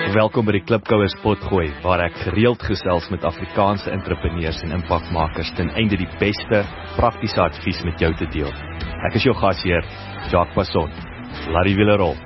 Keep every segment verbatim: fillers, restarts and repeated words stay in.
Welkom by die Klipkouers Potgooi, waar ek gereeld gesels met Afrikaanse entrepreneurs en impakmakers ten einde die beste, praktiese advies met jou te deel. Ek is jou gasheer, Jacques Passon. Laat die wiele rol.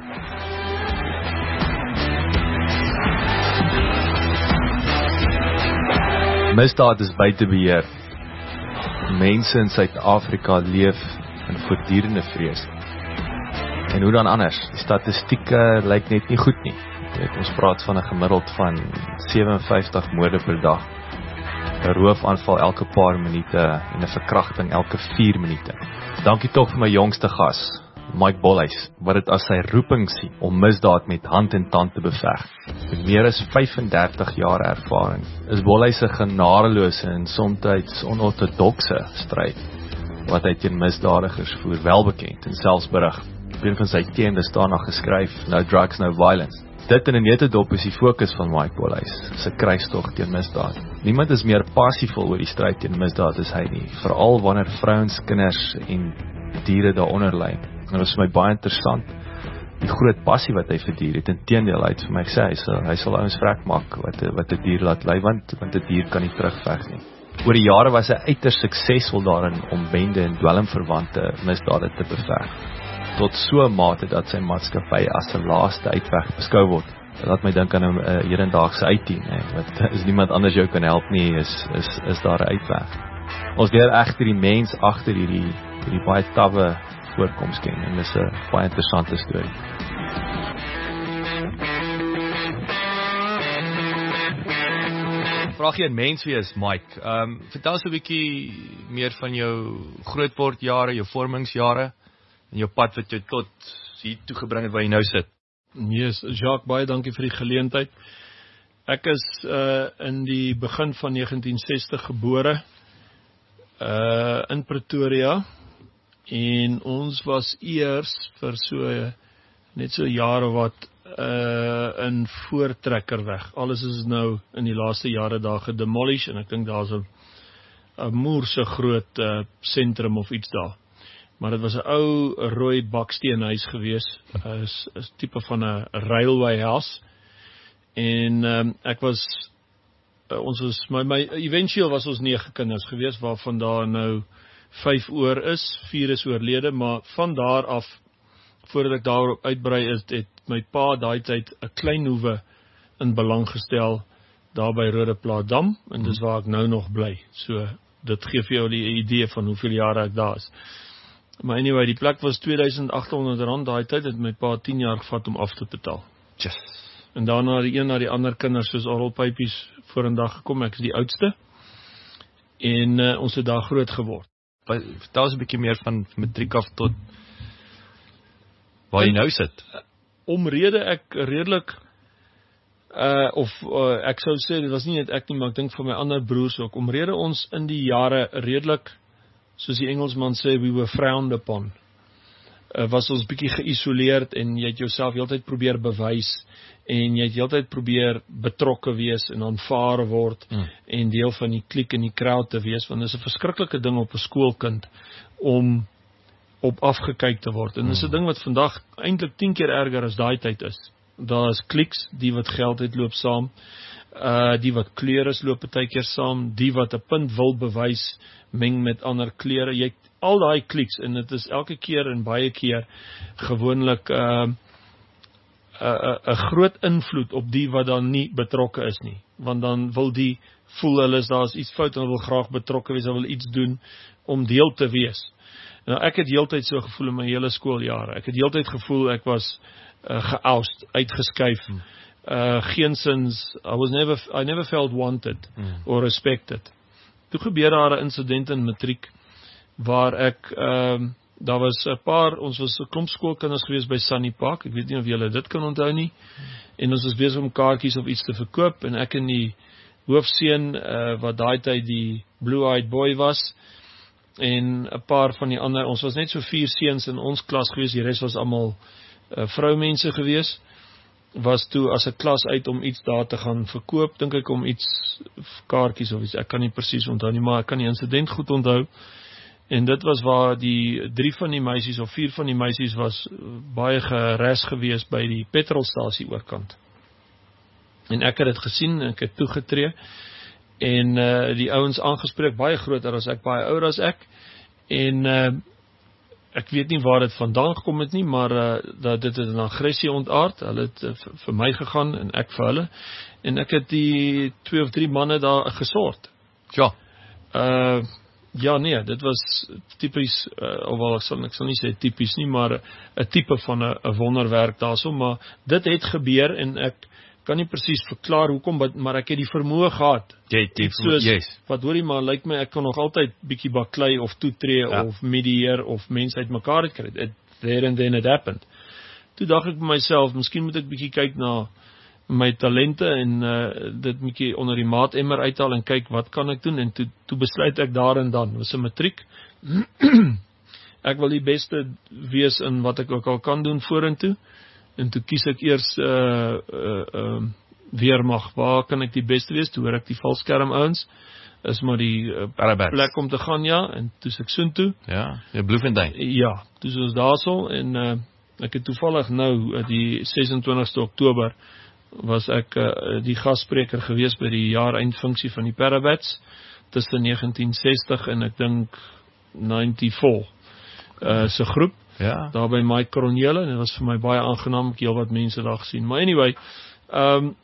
Misdaad is buite beheer. Mense in Suid-Afrika leef in voortdurende vrees. En hoe dan anders? Die statistieke lyk net nie goed nie. Weet, ons praat van 'n gemiddeld van sewenvyftig moorde per dag, 'n roofaanval elke paar minute en 'n verkrachting elke vier minute. Dankie tog vir my jongste gas, Mike Bolhuis, wat dit as sy roeping sien om misdaad met hand en tand te beveg. Met meer as vyfendertig jaar ervaring is Bolhuis 'n genadeloose en soms onortodokse stryd wat hy teen misdadigers voer, welbekend en selfs berig. Een van sy teende staan nog geskryf, No Drugs, No Violence. Dit in 'n netedop is die fokus van Mike Bolhuis, sy kruistog teen misdaad. Niemand is meer passievol oor die stryd teen misdaad as hy nie, veral wanneer vrouens, kinders en diere daaronder ly. En dit is vir my baie interessant, die groot passie wat hy vir diere het, inteendeel, hy het vir my gesê, hy sal, hy sal ouens vrek maak wat, wat 'n dier laat ly, want, want 'n dier kan nie terugveg nie. Oor die jare was hy uiters suksesvol daarin om bende en dwelmverwante misdade te beveg, tot so 'n mate dat sy maatskappy as 'n laaste uitweg beskou word. Dit laat my dink aan 'n uh, hedendaagse uitdien, wat as niemand anders jou kan help nie, is, is, is daar 'n uitweg. Ons leer egter die mens agter hierdie, hierdie baie tawwe voorkoms ken, en dis 'n baie interessante storie. Vraag jy 'n mens wees, Mike. Um, vertel so 'n bietjie meer van jou grootwordjare, jou vormingsjare, en jou pad wat jou tot hier toe gebring het waar jy nou sit. Yes, Jacques, baie dankie vir die geleentheid. Ek is uh, in die begin van negentien sestig gebore uh, in Pretoria, en ons was eers vir so net so jare wat uh, in Voortrekkerweg. Alles is nou in die laaste jare daar gedemolish, en ek dink daar's 'n 'n moerse groot uh, sentrum of iets daar. Maar dit was 'n ou rooi baksteenhuis gewees, is 'n tipe van 'n railway house. En um, ek was uh, ons was my, my eventueel was ons nege kinders gewees, waarvan daar nou vyf oor is, vier is oorlede, maar van daar af, voordat ek daarop uitbrei is, het my pa daai tyd 'n klein hoewe in belang gestel daar by Rodeplaasdam, en dis waar ek nou nog bly. So dit gee vir jou die idee van hoeveel jare ek daar is. Maar anyway, die plek was twee duisend agt honderd rand daai tyd, het my pa tien jaar gevat om af te betaal. Yes. En daarna die een na die ander kinders soos orrelpypies voor in dag gekom, ek is die oudste, en uh, ons het daar groot geword. Vertel ons 'n bietjie meer van matriek af tot waar jy nou sit. Omrede ek redelik, uh, of uh, ek sou sê, dit was nie net ek nie, maar ek dink vir my ander broers ook, omrede ons in die jare redelik, soos die Engelsman sê, we were frowned upon, uh, was ons bietjie geïsoleerd, en jy het jouself heeltyd probeer bewys, en jy het heeltyd probeer betrokke wees, en aanvaar word, mm. en deel van die kliek en die crowd te wees, want dit is 'n verskriklike ding op 'n skoolkind, om op afgekyk te word, en dit is 'n ding wat vandag eintlik tien keer erger as daai tyd is. Daar is klieks, die wat geld het loop saam, uh, die wat kleur is loop partykeer saam, die wat 'n punt wil bewys, meng met ander kleure, jy al daai klieks, en dit is elke keer en baie keer gewoonlik 'n uh, 'n uh, uh, groot invloed op die wat dan nie betrokke is nie, want dan wil die voel hulle is daar is iets fout, en hulle wil graag betrokke wees, hulle wil iets doen om deel te wees. Nou ek het heeltyd so gevoel in my hele skooljare, ek het heeltyd gevoel ek was uh, geoust, uitgeskuif, hmm. uh, geensins, I was never, I never felt wanted, hmm. or respected. Toe gebeur daar 'n insident in matriek, waar ek, uh, daar was 'n paar, ons was 'n klomp skoolkinders gewees by Sunny Park, ek weet nie of julle dit kan onthou nie, en ons was besig om kaartjies of iets te verkoop, en ek en die hoofseun, uh, wat daai tyd die blue-eyed boy was, en 'n paar van die ander, ons was net so vier seuns in ons klas gewees, die res was almal uh, vroumense gewees, was toe as 'n klas uit om iets daar te gaan verkoop, dink ek om iets, kaartjies of iets, ek kan nie presies onthou nie, maar ek kan die insident goed onthou, en dit was waar die drie van die meisies, of vier van die meisies was baie geres gewees by die petrolstasie oorkant. En ek het dit gesien, ek het toegetree, en uh, die ouens aangespreek, baie groter as ek, baie ouer as ek, en uh, ek weet nie waar dit vandaan gekom het nie, maar uh, dat dit het in aggressie ontaard, hulle het uh, vir my gegaan, en ek vir hulle, en ek het die twee of drie manne daar gesort. Ja. Uh, ja nee, dit was typies, uh, alhoewel ek sal, ek sal nie sê typies nie, maar 'n tipe van 'n wonderwerk daarso, maar dit het gebeur, en ek kan nie presies verklaar hoekom, maar ek het die vermoë gehad. Jy het die vermoë, yes. Wat hoor jy, maar lyk my, ek kan nog altyd bietjie baklei, of toetree, ja. of medieer, of mense uit mekaar het kry. It, there and then it happened. Toe dacht ek by myself, miskien moet ek bietjie kyk na my talente, en uh, dit bietjie onder die maatemmer uithaal, en kyk, wat kan ek doen, en toe, toe besluit ek daar en dan, was 'n matriek, ek wil die beste wees in wat ek ook al kan doen vorentoe, en toe kies ek eers uh, uh, uh, weermag, waar kan ek die beste wees, toe hoor ek die valskerm ouens, is maar die uh, plek om te gaan, ja, en toe is ek soontoe. Ja, die Bloemfontein. Ja, toe is ons daarso, en uh, ek het toevallig nou, uh, die ses en twintigste Oktober, was ek uh, die gasspreker gewees by die jaareindfunksie van die Parabats, tussen negentien sestig en ek dink vyf uh, se groep, ja. daar by Mike Cronjele, en dit was vir my baie aangenaam, ek heel wat mense daar gesien, maar anyway, um,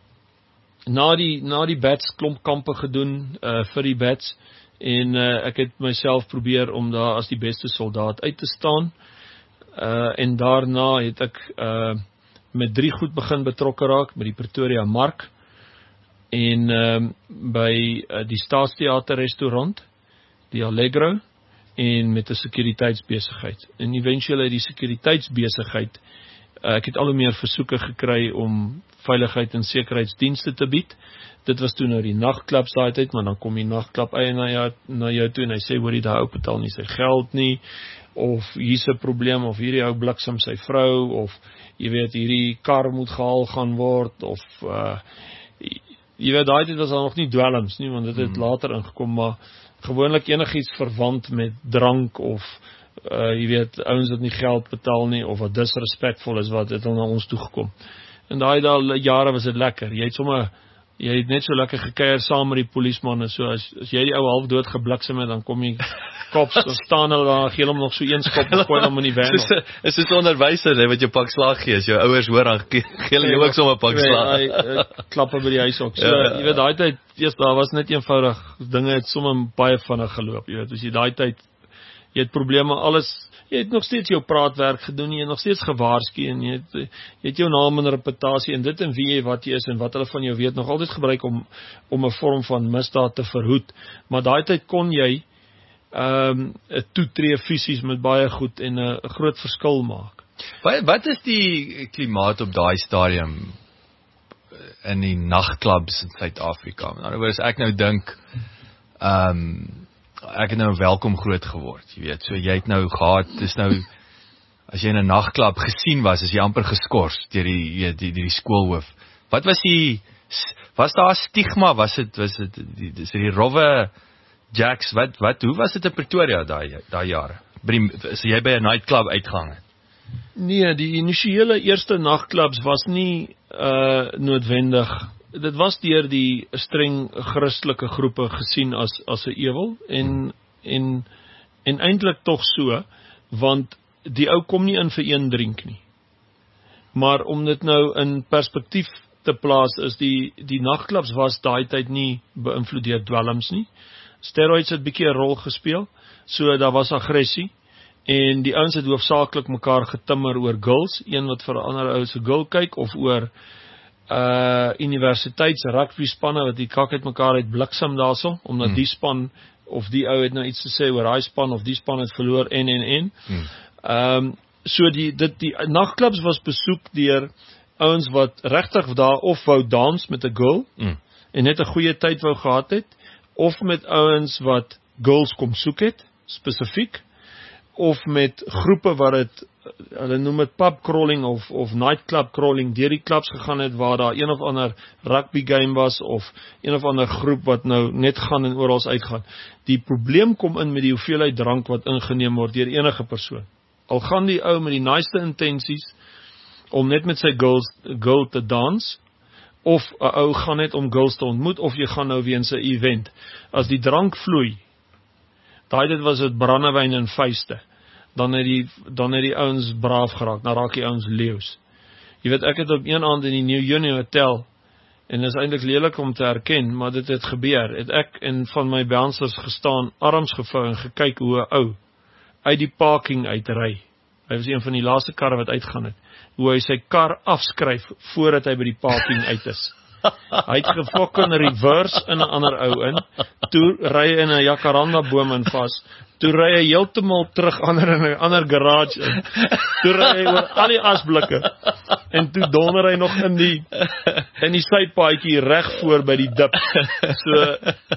na die, na die Bats klomp kampe gedoen, uh, vir die Bats, en uh, ek het myself probeer om daar as die beste soldaat uit te staan, uh, en daarna het ek uh, met drie goed begin betrokke raak, by die Pretoria Mark, en um, by uh, die Staatstheater restaurant, die Allegro, en met 'n sekuriteitsbesigheid. En eventueel uit die sekuriteitsbesigheid, uh, ek het al hoe meer versoeke gekry om veiligheid en sekuriteitsdienste te bied. Dit was toe nou die nagklubs daai tyd, maar dan kom die nagklub eienaar na, na jou toe, en hy sê, hoor jy, daai ou betaal nie sy geld nie, of hier's 'n probleem, of hierdie ou bliksem sy vrou, of jy weet, hierdie kar moet gehaal gaan word, of uh, jy weet, daai tyd was daar nog nie dwelms nie, want dit het hmm. later ingekom, maar gewoonlik enigiets verwant met drank, of uh, jy weet, ouens wat nie geld betaal nie, of wat disrespectful is, wat het al na ons toegekom. En daai daai jare was dit lekker, jy het sommer, jy het net so lekker gekeier saam met die polismanne, so as, as jy die ou half dood gebliksem het, dan kom jy kops, of staan hulle daar, gee hom nog so een skop, en gooi hom in die van. Is dit 'n onderwyser, hè, wat jou pak slag gee, as jou ouers hoor, dan gee hulle jou ook sommer pak slag. Ja, klappe by die huis ook, so, ja, jy weet, daai tyd, eers daar was net eenvoudig, dinge het sommer baie vinnig geloop, jy weet, as jy daai tyd, jy het probleme, alles, jy het nog steeds jou praatwerk gedoen, jy het nog steeds gewaarsku, en jy het, jy het jou naam en reputasie, en dit en wie jy, wat jy is, en wat hulle van jou weet, nog altyd gebruik om, om 'n vorm van misdaad te verhoed, maar daai tyd kon jy, um, toetree fisies met baie goed, en 'n groot verskil maak. Wat, wat is die klimaat op daai stadium, in die nagklubs in Suid-Afrika? In ander woorde, ek nou dink, um, ek het nou welkom groot geword, jy weet, so jy het nou gehad, dis nou, as jy in 'n nagklub gesien was, is jy amper geskort deur die, die, die, die skoolhoof. Wat was die, was daar stigma, was dit, was dit, die, die, die rowwe jacks, wat, wat, hoe was dit in Pretoria daai, daai jare? As jy by 'n nightclub uitgang het? Nee, die initiële eerste nagklubs was nie uh, noodwendig, dit was deur die streng Christelike groepe gesien as as 'n ewel, en en en eintlik tog so, want die ou kom nie in vir een drink nie. Maar om dit nou in perspektief te plaas, is die die nagklubs was daai tyd nie beïnvloed deur dwelms nie. Steroids het bietjie 'n rol gespeel, so daar was aggressie, en die ouens het hoofsaaklik mekaar getimmer oor girls, een wat vir 'n ander ou se girl kyk, of oor uh universiteits rugby spanne wat die kak het mekaar uit bliksem daarso, omdat hmm. die span of die ou het nou iets te sê oor daai span, of die span het verloor, en en en. Hmm. Um, so die dit die nagklubs was besoek deur ouens wat regtig daar of wou dans met 'n girl, hmm. en net 'n goeie tyd wou gehad het, of met ouens wat girls kom soek het, spesifiek, of met groepe wat het, hulle noem het pub crawling of, of nightclub crawling, deur die clubs gegaan het, waar daar een of ander rugby game was, of een of ander groep wat nou net gaan en orals uitgaan. Die probleem kom in met die hoeveelheid drank wat ingeneem word deur enige persoon. Al gaan die ou met die naaste intensies, om net met sy girls, girl te dans, of 'n ou gaan net om girls te ontmoet, of jy gaan nou weens 'n event. As die drank vloei, daai dit was dit brandewyn en vuiste, dan het die dan het die ouens braaf geraak, dan raak die ouens leeu's. Jy weet, ek het op een aand in die New Union Hotel, en dit is eintlik lelik om te erken, maar dit het gebeur, het ek en van my bouncers gestaan, arms gevou en gekyk hoe 'n ou uit die parking uitry. Hy was een van die laaste karre wat uitgaan het. Hoe hy sy kar afskryf voordat hy by die parking uit is. Hy het gefok in reverse in 'n ander ou in. Toe ry hy in 'n jacaranda boom in vas. Toe ry hy heeltemal terug ander in 'n ander garage in. Toe ry hy oor al die asblikke. En toe donder hy nog in die in die sypaadjie reg voor by die dip. So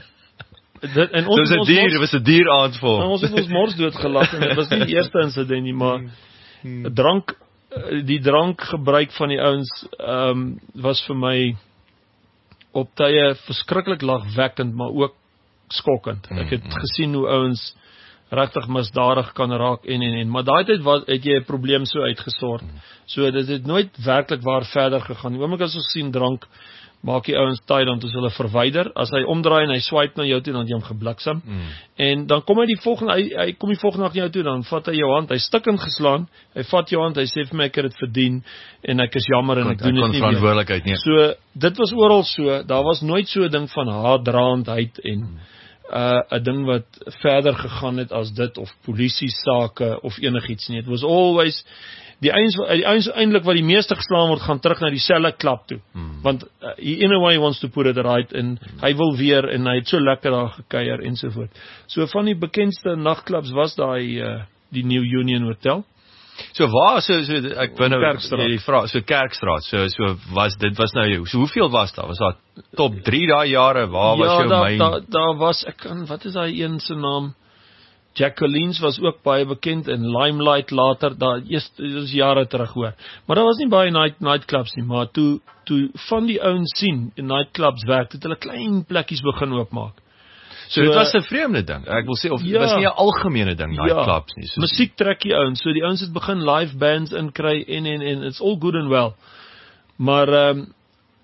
dit en ons was 'n dier, dit was 'n dier aanval. Ons het ons mors doodgelag en dit was nie die eerste insident nie, maar hmm. drank die drankgebruik van die ouens um, was vir my op tye verskriklik lagwekkend, maar ook skokkend. Ek het gesien hoe ouens regtig misdadig kan raak en en en, maar daai tyd was het jy 'n probleem so uitgesort. So dit het nooit werklik waar verder gegaan. Die oomblik as ons sien drank, maak die ouens taai dan toe hulle verwyder. As hy omdraai en hy swipe na jou toe, dan het jy hom gebliksem. Mm. En dan kom hy die volgende hy, hy kom die volgende nag na jou toe, dan vat hy jou hand, hy stikkend geslaan, hy vat jou hand, hy sê vir my ek het dit verdien en ek is jammer en ek doen dit nie verantwoordelikheid nie. So dit was oral so, daar was nooit so 'n ding van haatdraandheid en mm. uh, 'n ding wat verder gegaan het as dit of polisie sake of enigiets nie. It was always die eens die eens eintlik wat die meeste geslaan word gaan terug na dieselfde klap toe. Hmm. Want uh, he in a way wants to put it right en hmm. hy wil weer en hy het so lekker daar gekuier en so voort. So van die bekendste nagklubs was daai uh, die New Union Hotel. So waar so so ek wou nou die vraag so Kerkstraat. So so was dit was nou so hoeveel was daar? Was daar top drie daai jare? Waar ja, was jou da, myn? Ja, daar da was ek kan wat is daai een se naam? Jacqueline's was ook baie bekend en Limelight later, daar eers is jare terug hoor. Maar daar was nie baie night nightclubs nie, maar toe toe van die ouens sien in nightclubs werk, het hulle klein plekkies begin oopmaak. So, so dit was 'n vreemde ding. Ek wil sê of dit ja, was nie 'n algemene ding nightclubs nie. So musiek trek die ouens. So die ouens het begin live bands inkry en en en it's all good and well. Maar ehm um,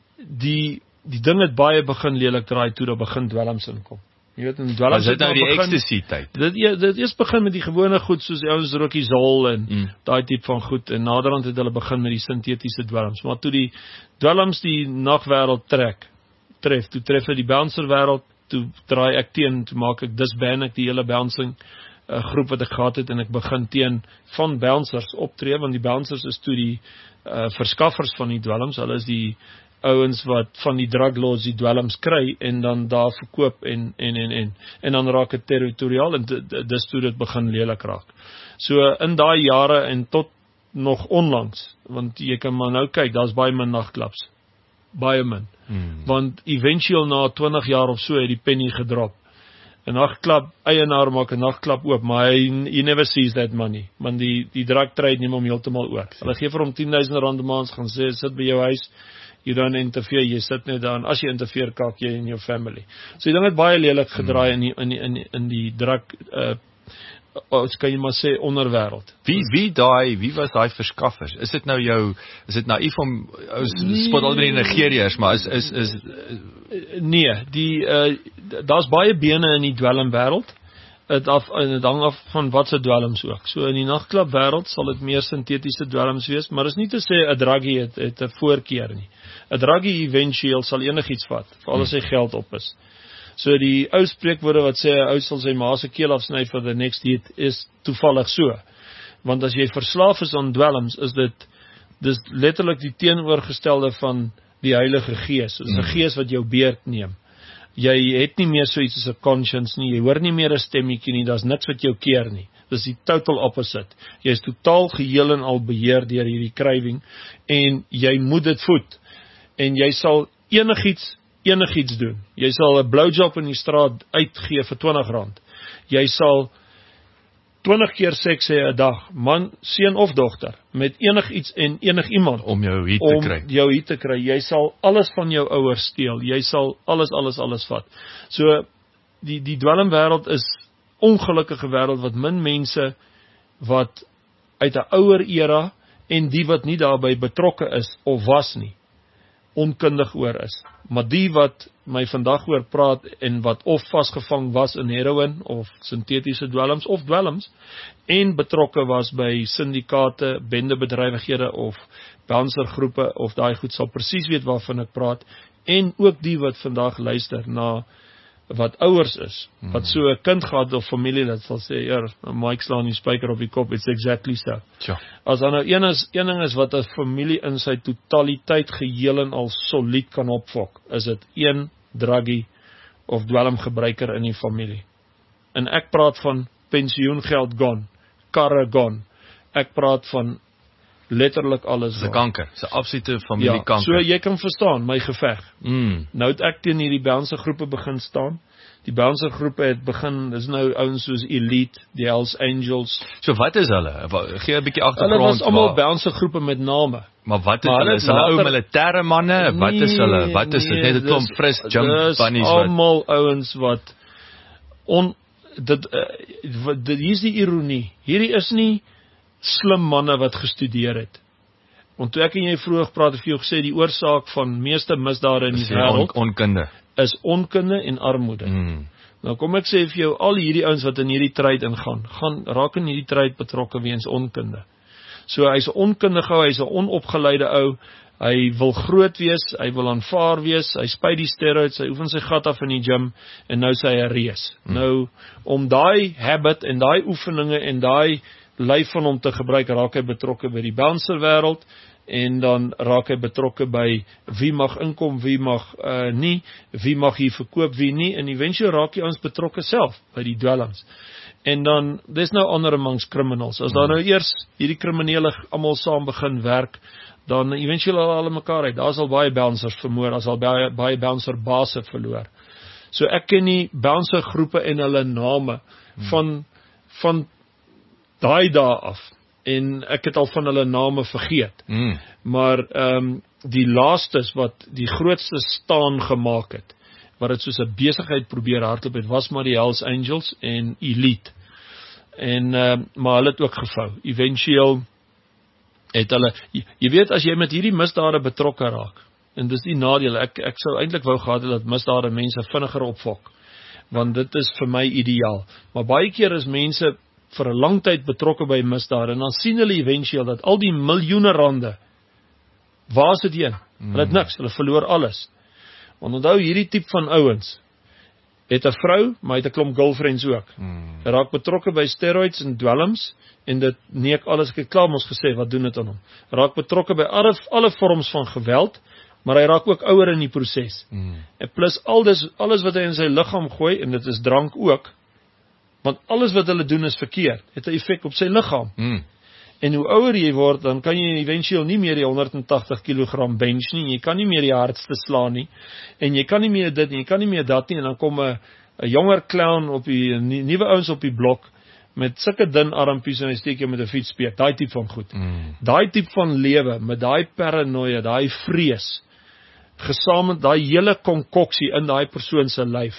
die die ding het baie begin lelik draai toe daar begin dwelms inkom. Jy weet, en dwelms het nou die ecstasy tyd. Dit dit eers begin met die gewone goed soos die ouens rookie Zol en mm. daai tipe van goed en naderhand het hulle begin met die sintetiese dwelms. Maar toe die dwelms die nagwêreld trek, tref, toe tref hy die bouncer wêreld, toe draai ek teen, toe maak ek disband ek die hele bouncing uh, groep wat ek gehad het en ek begin teen van bouncers optree, want die bouncers is toe die uh, verskaffers van die dwelms, hulle is die ouens wat van die drug lords die dwelms kry en dan daar verkoop en en en en en dan raak dit territoriaal en dis toe dit begin lelik raak. So in daai jare en tot nog onlangs, want jy kan maar nou kyk, daar's baie min nagklubs. Baie min. Hmm. Want eventueel na twintig jaar of so het die penny gedrop. 'n Nagklub eienaar maak 'n nagklub oop, maar hy he never sees that money. Want die die drug trade neem hom heeltemal oor. Hulle gee vir hom tien duisend rand 'n maand, gaan sê sit by jou huis. You don't interfere, jy sit net daar en as jy interfere kak jy in jou family. So die ding het baie lelik gedraai in die in die in die, in die drug uh ons kan jy maar sê onderwêreld. Wie wie daai wie was daai verskaffers? Is dit nou jou is dit naïef om ou spot al die Nigeriërs, maar is is is nee, die uh daar's baie bene in die dwelmwêreld. Dit af en dit hang af van wat se dwelms ook. So in die nagklub wêreld sal dit meer sintetiese dwelms wees, maar is nie te sê 'n druggie het het 'n voorkeur nie. 'n Druggie eventueel sal enigiets vat, veral as hy geld op is. So die ou spreekwoorde wat sê 'n ou sal sy ma se keel afsny vir the next hit is toevallig so. Want as jy verslaaf is aan dwelms, is dit dis letterlik die teenoorgestelde van die Heilige Gees. Dit is 'n gees wat jou beurt neem. Jy het nie meer so iets as 'n conscience nie, jy hoor nie meer 'n stemmetjie nie, daar's niks wat jou keer nie. Dis die total opposite. Jy is totaal geheel en al beheer deur hierdie krywing en jy moet dit voed. En jy sal enigiets enigiets doen. Jy sal 'n blowjob in die straat uitgee vir twintig rand. Jy sal twintig keer seks hê 'n dag, man, seun of dogter, met enigiets en enigiemand om jou hier te kry. Om jou hier te kry. Jy sal alles van jou ouers steel. Jy sal alles alles alles vat. So die die dwelmwêreld is ongelukkige wêreld wat min mense wat uit 'n ouer era en die wat nie daarbey betrokke is of was nie. onkundig oor is. Maar die wat my vandag oor praat en wat of vasgevang was in heroin of sintetiese dwelms of dwelms en betrokke was by syndikate, bendebedrywighede of bouncergroepe of daai goed sal presies weet waarvan ek praat en ook die wat vandag luister na wat ouers is, wat so 'n kind gehad of familie dat sal sê, "Ja, Mike slaan die spyker op die kop, it's exactly so." Tja. As daar nou een is, een ding is wat 'n familie in sy totaliteit geheel en al solied kan opfok, is dit een druggie of dwelmgebruiker in die familie. En ek praat van pensioengeld gone, karre gone. Ek praat van letterlik alles. Dis 'n kanker, dis 'n absolute familiekanker. Ja, so jy kan verstaan my geveg. Mm. Nou het ek teen hierdie bouncer groepe begin staan. Die bouncer groepe het begin, dis nou ouens soos Elite, die Hells Angels. So wat is hulle? Gee 'n bietjie agtergrond. Hulle was almal bouncer groepe met name. Maar wat is hulle? Is hulle ou militêre manne? Wat is hulle? Wat is dit? Net 'n klomp fris jump bunnies wat. Dis almal ouens wat on dit uh, dit hier's die ironie. Hierdie is nie slim manne wat gestudeer het. Want toe ek en jy vroeër praat het vir jou gesê die oorsaak van meeste misdade in die wêreld on, onkunde. is onkunde en armoede. Mm. Nou kom ek sê vir jou al hierdie ouens wat in hierdie tryd ingaan, gaan raak in hierdie tryd betrokke weens onkunde. So hy's 'n onkundige ou, hy's 'n onopgeleide ou. Hy wil groot wees, hy wil aanvaar wees, hy spuit die steroids, hy oefen sy gat af in die gym en nou sê hy 'n reus. Mm. Nou om daai habit en daai oefeninge en daai lyf van hom te gebruik, raak hy betrokke by die bouncer wêreld en dan raak hy betrokke by wie mag inkom, wie mag uh, nie, wie mag hier verkoop, wie nie, en eventueel raak hy ons betrokke self by die dwelms. En dan, there's no honor amongst criminals. As daar nou eers hierdie kriminele almal saam begin werk, dan eventueel al hulle mekaar uit. Daar sal baie bouncers vermoor, daar sal baie, baie bouncer base verloor. So ek ken die bouncer groepe en hulle name van, van daai dae af. En ek het al van hulle name vergeet. Mm. Maar um, die laastes wat die grootste staan gemaak het, wat het soos 'n besigheid probeer hardloop het, was maar die Hells Angels en Elite. En uh, maar hulle het ook gevou. Eventueel het hulle, jy, jy weet as jy met hierdie misdade betrokke raak, en dis die nadeel, ek, ek sou eintlik wou gehad het dat misdade mense vinniger opfok, want dit is vir my ideaal. Maar baie keer is mense vir 'n lang tyd betrokke by misdade, en dan sien hulle eventueel dat al die miljoene rande, waar is dit heen? Mm. Hulle het niks, hulle verloor alles. Want onthou, hierdie tipe van ouens, het 'n vrou, maar het 'n klomp girlfriends ook. Mm. Hy raak betrokke by steroids en dwelms, en dit neek alles, ek het klaar ons gesê, wat doen dit aan hom? Raak betrokke by alle, alle vorms van geweld, maar hy raak ook ouer in die proses. Mm. En plus al dis, alles wat hy in sy liggaam gooi, en dit is drank ook, want alles wat hulle doen is verkeerd, het 'n effek op sy liggaam. Mm. En hoe ouer jy word, dan kan jy eventueel nie meer die honderd en tagtig kilogram bench nie, jy kan nie meer die hardste slaan nie, en jy kan nie meer dit, en jy kan nie meer dat nie, en dan kom 'n jonger clown op die, nuwe ouens op die blok, met sulke dun armpies, en hy steek jou met 'n fietspeet, daai tipe van goed. Mm. Daai tipe van lewe, met daai paranoia, daai vrees, gesamentlik daai hele konkoksie in daai persoon se lyf,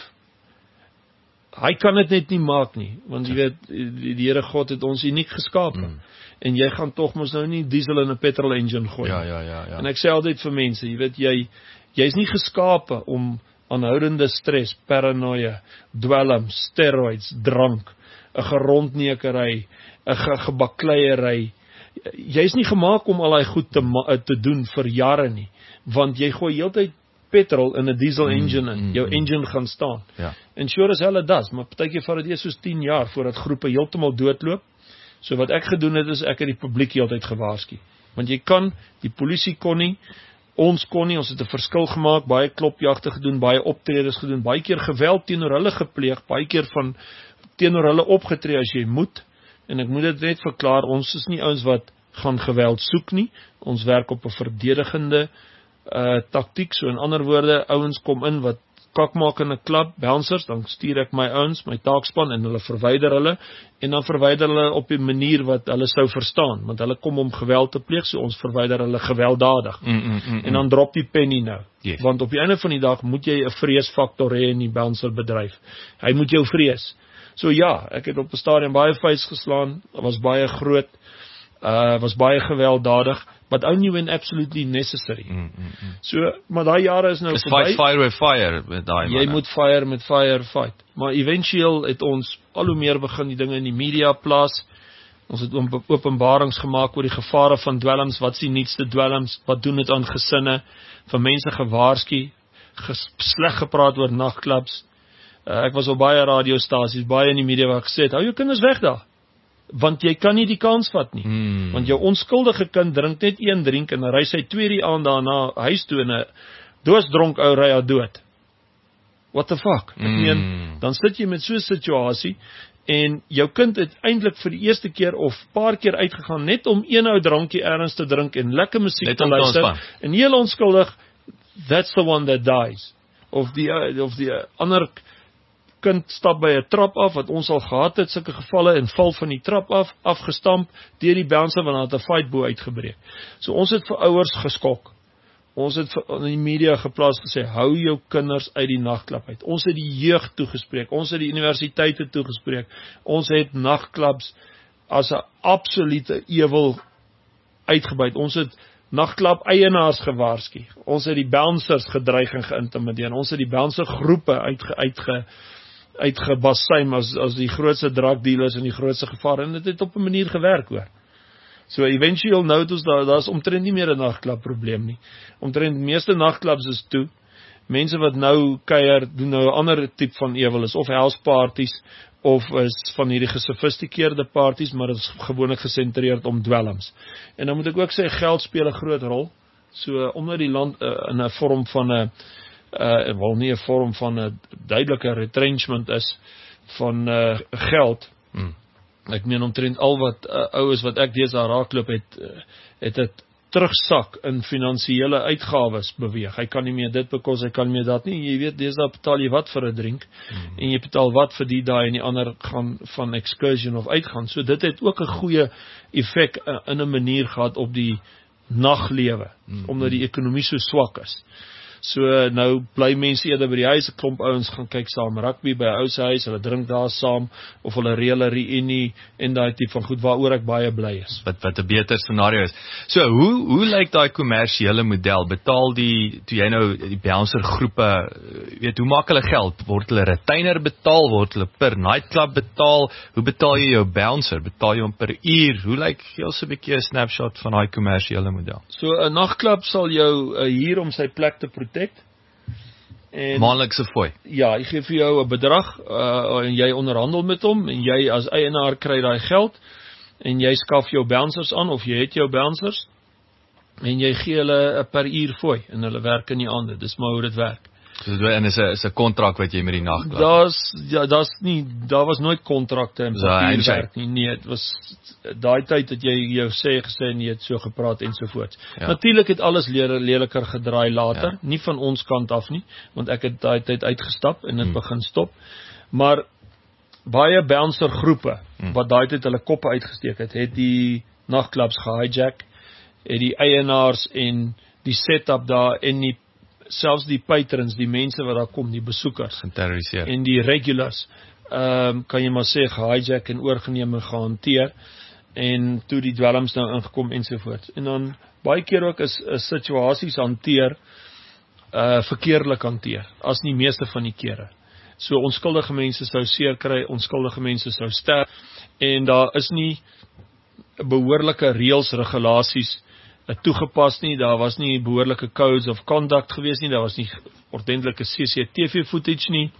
hy kan dit net nie maak nie, want jy weet, die, die Here God het ons uniek geskaap, mm. en jy gaan tog mos nou nie diesel in 'n petrol engine gooi. Ja, ja, ja, ja. En ek sê altyd vir mense, jy weet, jy jy's nie geskape om aanhoudende stres, paranoia, dwelm, steroids, drank, 'n gerondnekery, 'n ge gebakleiery. Jy's nie gemaak om al daai goed te te doen vir jare nie, want jy gooi heeltyd petrol in 'n diesel engine in, jou engine gaan staan. Ja. En sure as hell it does, maar partykeer vat dit eers soos tien jaar voordat groepe heeltemal doodloop. So wat ek gedoen het is ek het die publiek heeltyd gewaarsku. Want jy kan, die polisie kon nie, ons kon nie, ons het 'n verskil gemaak, baie klopjagte gedoen, baie optredes gedoen, baie keer geweld teenoor hulle gepleeg, baie keer van teenoor hulle opgetree as jy moet. En ek moet dit net verklaar, ons is nie ouens wat gaan geweld soek nie. Ons werk op 'n verdedigende uh taktiek, so in ander woorde, ouens kom in wat kak maak in 'n klub, bouncers, dan stuur ek my ouens, my taakspan, en hulle verwyder hulle, en dan verwyder hulle op 'n manier wat hulle sou verstaan, want hulle kom om geweld te pleeg, so ons verwyder hulle gewelddadig. Mm, mm, mm, en dan drop die penny nou. Yes. Want op die einde van die dag moet jy 'n vreesfaktor hê in die bouncer bedryf. Hy moet jou vrees. So ja, ek het op 'n stadium baie vuis geslaan, was baie groot, uh was baie gewelddadig, but only when absolutely necessary. Mm, mm, mm. So, maar daai jare is nou Is verby. fight fire with fire met daai Jy moet fire met fire fight. Maar eventueel het ons al hoe meer begin die dinge in die media plaas. Ons het openbarings gemaak oor die gevare van dwelms, wat is die nuutste dwelms, wat doen dit aan gesinne, vir mense gewaarsku, ges, sleg gepraat oor nagklubs. Uh, ek was op baie radiostasies, baie in die media waar gesê het, hou jou kinders weg daar, want jy kan nie die kans vat nie, hmm. want jou onskuldige kind drink net een drink en dan ry sy twee die aand daarna huis toe en 'n doosdronk ou ry haar dood. What the fuck? Ek hmm. meen, dan sit jy met so 'n situasie en jou kind het eintlik vir die eerste keer of paar keer uitgegaan net om een ou drankie ergens te drink en lekker musiek te luister en heel onskuldig, that's the one that dies. Of die uh, of die uh, ander kind stap by 'n trap af, wat ons al gehad het, sulke gevalle, en val van die trap af, afgestamp deur die bouncer want hy het 'n fight bo uitgebreek. So ons het vir ouers geskok. Ons het in die media geplaas gesê, hou jou kinders uit die nagklub uit. Ons het die jeug toegespreek, ons het die universiteite toegespreek, ons het nagklubs as 'n absolute ewel uitgebuit. Ons het nagklub eienaars gewaarsku. Ons het die bouncers gedreig en geïntimideer. Ons het die bouncer groepe uitge, uitge, uitgebasuim as, as die grootste drug dealers en die grootste gevaar, en dit het op 'n manier gewerk hoor. So eventueel nou het ons daar daar's omtrent nie meer 'n nagklub probleem nie. Omtrent die meeste nagklubs is toe. Mense wat nou kuier doen nou 'n ander tipe van ewel, is of house parties of is van hierdie gesofistikeerde parties, maar dit is gewoonlik gesentreerd om dwelms. En dan moet ek ook sê geld speel 'n groot rol. So omdat die land uh, in 'n vorm van 'n uh, wel nie 'n vorm van 'n duidelike retrenchment is van uh, geld. Hmm. Ek meen omtrent al wat uh, oues wat ek deesdae raakloop het, uh, het dit terugsak in finansiële uitgawes beweeg. Hy kan nie meer dit bekos, hy kan nie meer dat nie. Jy weet, deesdae betaal jy wat vir 'n drink mm. en jy betaal wat vir die daai en die ander gaan van excursion of uitgaan. So dit het ook 'n goeie effek uh, in 'n manier gehad op die naglewe, mm. omdat die ekonomie so swak is. So nou bly mense eerder by die huis, 'n klomp ouens gaan kyk saam rugby by 'n ou se huis, hulle drink daar saam of hulle reël 'n reunie en daai tipe van goed waaroor ek baie bly is. Wat wat 'n beter scenario is. So hoe hoe lyk daai kommersiële model? Betaal die toe jy nou die bouncer groepe, weet hoe maak hulle geld? Word hulle retainer betaal, word hulle per nightclub betaal? Hoe betaal jy jou bouncer? Betaal jy hom per uur? Hoe lyk gee ons 'n bietjie 'n snapshot van daai kommersiële model? So 'n nagklub sal jou uh, hier om sy plek te protect. En maandelikse fooi. Ja, hy gee vir jou 'n bedrag uh, en jy onderhandel met hom en jy as eienaar kry daai geld en jy skaf jou bouncers aan of jy het jou bouncers en jy gee hulle 'n per uur fooi en hulle werk in die aande. Dis maar hoe dit werk. So dit en is 'n is 'n kontrak wat jy met die nagklub. Daar's ja, daar's nie daar was nooit kontrakte en papierwerk nie. Nee, dit was daai tyd dat jy jou sê gesê en jy het so gepraat en so voort. Ja. Natuurlik het alles leliker gedraai later, ja. Nie van ons kant af nie, want ek het daai tyd uitgestap en dit hmm. begin stop. Maar baie bouncer groepe hmm. wat daai tyd hulle koppe uitgesteek het, het die nagklubs gehijack, het die eienaars en die setup daar en die selfs die patrons, die mense wat daar kom, die besoekers geterroriseer en die regulars, um, kan jy maar sê gehijack en oorgeneem en gehanteer en toe die dwelms nou ingekom ensovoorts. En dan baie keer ook is, is situasies hanteer uh, verkeerlik hanteer, as nie meeste van die kere. So onskuldige mense sou seer kry, onskuldige mense sou sterf en daar is nie behoorlike reëls, regulasies toegepas nie, daar was nie behoorlike codes of conduct gewees nie, daar was nie ordentlike C C T V footage nie.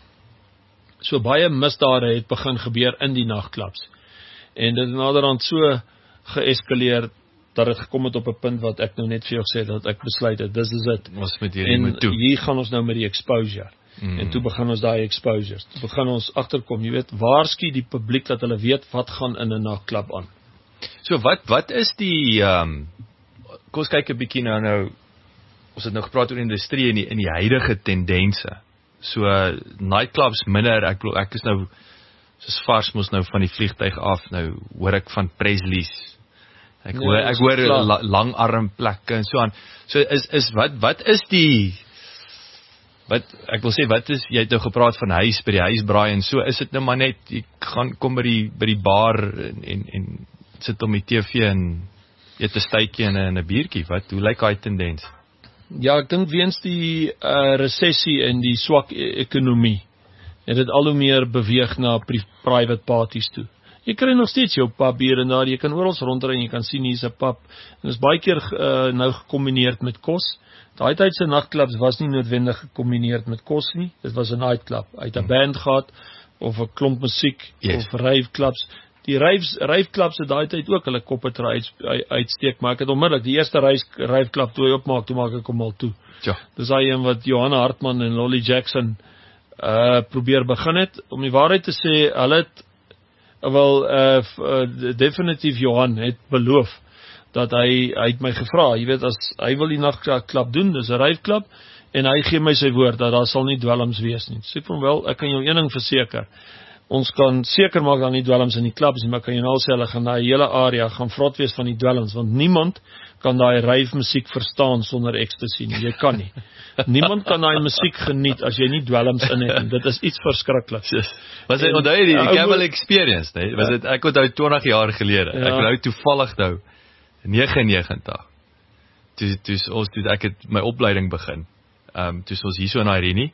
So baie misdade het begin gebeur in die nagklubs. En dit het naderhand so geeskaleer dat dit gekom het op 'n punt wat ek nou net vir jou gesê dat ek besluit het, dis is dit. Ons met hierdie moet toe. En hier gaan ons nou met die exposure. Mm. En toe begin ons daai exposures. Toe begin ons agterkom, jy weet, waarsku die publiek dat hulle weet wat gaan in 'n nagklub aan. So wat wat is die ehm um, kom ons kyk 'n bietjie nou nou ons het nou gepraat oor industrie in die in die huidige tendense. So uh, nightclubs minder, ek bedoel ek is nou soos vars mos nou van die vliegtuig af, nou hoor ek van Presley's. Ek nee, hoor ek hoor la, langarm plekke en so aan. So is is wat wat is die wat ek wil sê wat is jy het nou gepraat van huis by die huisbraai en so, is dit nou maar net jy gaan kom by die by die bar en en, en sit om die T V en eet 'n stytjie en 'n biertjie, wat? Hoe lyk daai tendens? Ja, ek dink weens die uh, resessie en die swak e ekonomie het dit al hoe meer beweeg na pri private parties toe. Jy kry nog steeds jou pub hier en daar, jy kan oral rondry en jy kan sien hier's 'n pub. En dit is baie keer uh, nou gekombineer met kos. Daai tyd se nagklubs was nie noodwendig gekombineer met kos nie. Dit was 'n nightclub. Uit 'n band gehad of 'n klomp musiek yes. of raveclubs. Die raveclubs het daai tyd ook hulle koppe ter uit, uitsteek, maar ek het onmiddellik die eerste raveclub toe hy opmaak, toe maak ek hom al toe. Ja. Dis daai een wat Johanna Hartman en Lolly Jackson uh probeer begin het. Om die waarheid te sê, hulle het wel uh, uh definitief Johan het beloof dat hy hy het my gevra, jy weet, as hy wil die nagklub doen, dis 'n raveclub en hy gee my sy woord dat daar sal nie dwelms wees nie. Sê vir hom wel, ek kan jou een ding verseker. Ons kan seker maak dat nie dwelms in die klubs nie, maar kan jy nou sê hulle gaan daai hele area gaan vrot wees van die dwelms, want niemand kan daai rave musiek verstaan sonder ecstasy nie. Jy kan nie. Niemand kan daai musiek geniet as jy nie dwelms in het. Dit is iets verskrikliks. Was dit onthou jy die, die Camel Experience, nee? Was dit ek onthou twintig jaar gelede. Ja. Ek nou toevallig nou negenennegentig. Toe toe ons toe ek het my opleiding begin. Ehm um, toe ons hier so in Irene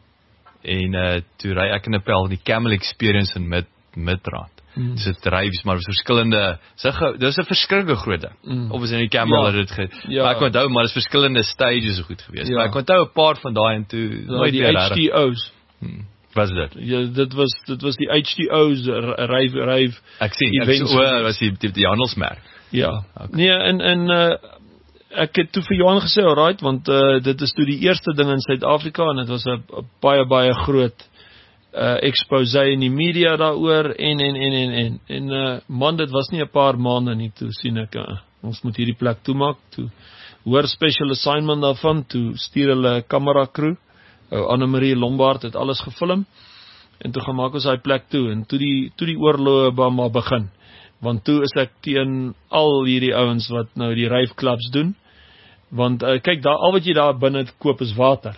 en uh, toe ry ek in 'n pel die Camel Experience in mid Midrand. Mm. Dis 'n dryfs maar verskillende dis 'n verskriklike groot ding. Mm. Of is in die Camel ja. dit ge, ja. maar ek onthou maar dis verskillende stages so goed geweest. Ja. Maar ek onthou 'n paar van daai en toe ja, nooit die H D O's. Hmm. Was dit? Ja, dit was dit was die H D O's ryf ryf. Ek sien, ek so o, was die die, die handelsmerk. Ja. Okay. Nee, en en uh, ek het toe vir Johan gesê, alright, want uh, dit is toe die eerste ding in Suid-Afrika en dit was 'n baie baie groot uh, expose in die media daaroor en en en en en en uh, man, dit was nie 'n paar maande nie toe sien ek uh, ons moet hierdie plek toemaak toe. Hoor special assignment daarvan toe stuur hulle kamera crew. Uh, Anne-Marie Lombard het alles gefilm en toe gaan maak ons daai plek toe en toe die toe die oorloë maar begin. Want toe is ek teen al hierdie ouens wat nou die raveclubs doen. Want uh, kyk, daar al wat jy daar binne koop is water.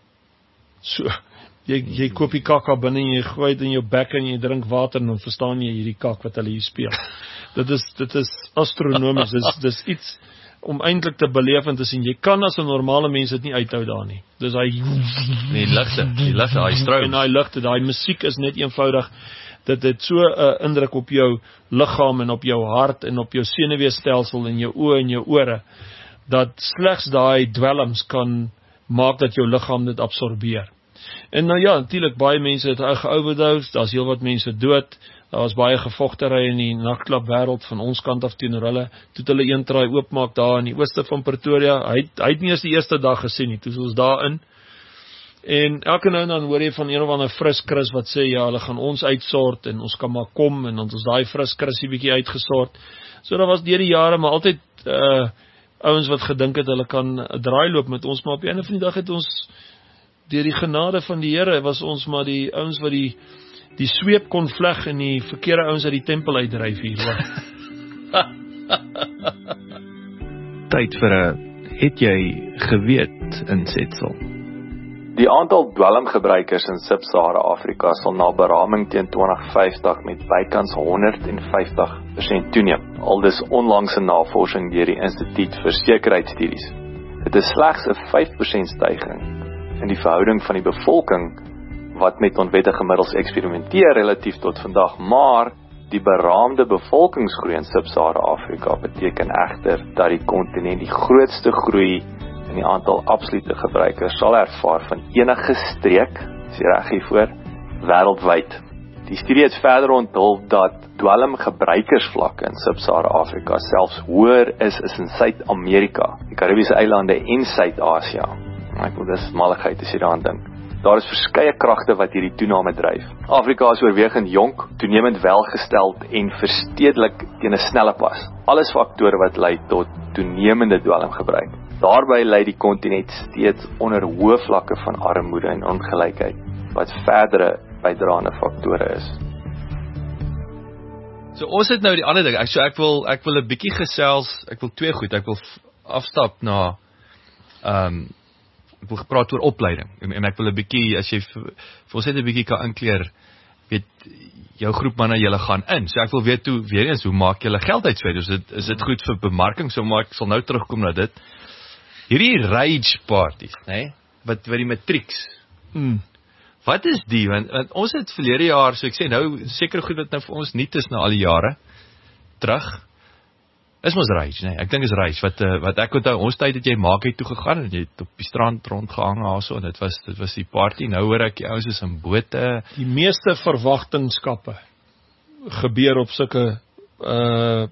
So jy jy koop die kakka binne en jy gooi dit in jou bek en jy drink water en dan verstaan jy hierdie kak wat hulle hier speel. Dit is dit is astronomies. Dis dis iets om eintlik te beleef en te sien. Jy kan as 'n normale mens dit nie uithou daar nie. Dis hy nee, ligte, die ligte, daai stroom. En daai ligte, daai musiek is net eenvoudig. Dit het so 'n uh, indruk op jou liggaam en op jou hart en op jou senuweestelsel en jou oë en jou ore dat slegs daai dwelms kan maak dat jou liggaam dit absorbeer. En nou ja, natuurlik baie mense het ge-overdose, daar's heelwat mense dood. Daar was baie gevogtery in die nagklub wêreld van ons kant af teenoor hulle. Toe hulle een traai oopmaak daar in die ooste van Pretoria. Hy hy het nie eens die eerste dag gesien nie. Toe ons daarin. En elke nou en dan hoor jy van een of ander fris Chris wat sê ja, hulle gaan ons uitsort en ons kan maar kom en dan ons daai fris Chrisie bietjie uitgesort. So daar was deur die jare maar altyd uh ouens wat gedink het hulle kan 'n draai loop met ons, maar op 'n einde van die dag het ons deur die genade van die Here was ons maar die ouens wat die die sweep kon vleg en die verkeerde ouens uit die tempel uitdryf hier. Tyd vir 'n het jy geweet insetsel. Die aantal dwelmgebruikers in Sub-Sahara Afrika sal na beraming teen twintig vyftig met bykans honderdvyftig persent toeneem. Aldus onlangse navorsing deur die Instituut vir Sekuriteitsstudies. Dit is slegs 'n vyf persent styging in die verhouding van die bevolking wat met onwettige middels eksperimenteer relatief tot vandag, maar die beraamde bevolkingsgroei in Sub-Sahara Afrika beteken egter dat die kontinent die grootste groei in die aantal absolute gebruikers sal ervaar van enige streek, is jy reg hiervoor, wêreldwyd. Die studie het verder onthul dat dwelmgebruikersvlakke in Sub-Sahara Afrika selfs hoër is as in Suid-Amerika, die Karibiese eilande en Suid-Asië. Ek wil dis malligheid as jy daaraan dink. Daar is verskeie kragte wat hierdie toename dryf. Afrika is oorwegend jonk, toenemend welgesteld en verstedelik teen 'n snelle pas. Alles faktore wat lei tot toenemende dwelmgebruik. Daarbey lê die kontinent steeds onder hoë vlakke van armoede en ongelykheid, wat verdere bydraende faktore is. So ons het nou die ander ding. Ek so ek wil ek wil 'n bietjie gesels, ek wil twee goed. Ek wil afstap na ehm um, ek wil gepraat oor opleiding en, en ek wil 'n bietjie as jy vir ons net 'n bietjie kan inkleer weet, jou groep manne, julle gaan in. So ek wil weet hoe, weer eens, hoe maak julle geld uit? Is dit, is dit goed vir bemarking? So maar ek sal nou terugkom na dit. Hierdie rage parties, né? Wat wat die matrieks. Hmm. Wat is die? Want, want ons het verlede jaar, so ek sê nou, seker goed wat nou vir ons nuut is na al die jare terug. Is ons rage, nee. Ek dink is rage. Wat uh, wat ek onthou, ons tyd het jy maak het toe gegaan en jy het op die strand rondgehang daarso en dit was dit was die party. Nou hoor ek die ouens is in bote. Die meeste verwagtingskappe gebeur op sulke uh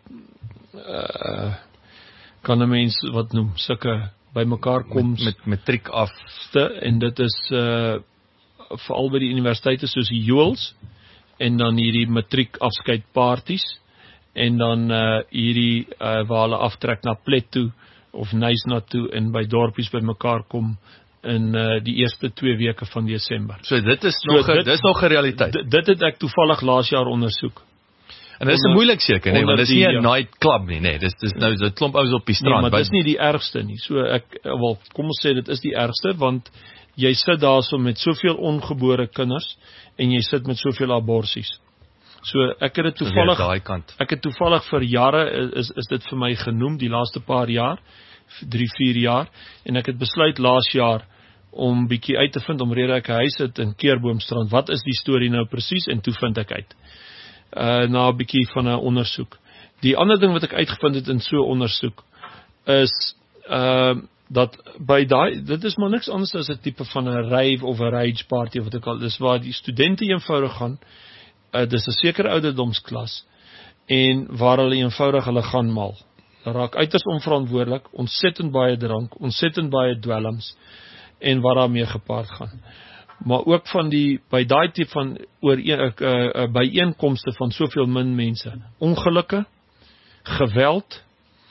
uh kan 'n mens wat noem sulke bymekaar kom met, met matriek af en dit is uh veral by die universiteite soos die U L S en dan hierdie matriek afskeidparties en dan uh, hierdie uh, waar hulle aftrek na Plet toe of Nysna toe en by dorpies by mekaar kom in uh, die eerste twee weke van Desember. So dit is so nog dit, dis nog 'n realiteit. Dit, dit het ek toevallig laas jaar ondersoek. En dit is onder, moeilik seker, nee, want dit is nie 'n ja. night club nie, nee, dis dis nou 'n klomp ouens op die strand. Nee, maar dit is nie die ergste nie. So ek wel kom ons sê dit is die ergste want jy sit daarso met soveel ongebore kinders en jy sit met soveel aborsies. So ek het dit toevallig daai kant. Ek het toevallig vir jare is is dit vir my genoem die laaste paar jaar, drie vier jaar en ek het besluit laas jaar om bietjie uit te vind omrede ek 'n huis het in Keurboomstrand. Wat is die storie nou presies en toe vind ek uit. Uh na 'n bietjie van 'n ondersoek. Die ander ding wat ek uitgevind het in so 'n ondersoek is uh dat by daai dit is maar niks anders as 'n tipe van 'n rave of 'n rage party of wat ek al dis waar die studente eenvoudig gaan. Uh, dis 'n sekere ouderdomsklas en waar hulle eenvoudig hulle gaan mal. Hulle raak uiters onverantwoordelik, ontsettend baie drank, ontsettend baie dwelms en wat daarmee gepaard gaan. Maar ook van die by daai tipe van oor uh, uh, byeenkomste van soveel min mense, ongelukke, geweld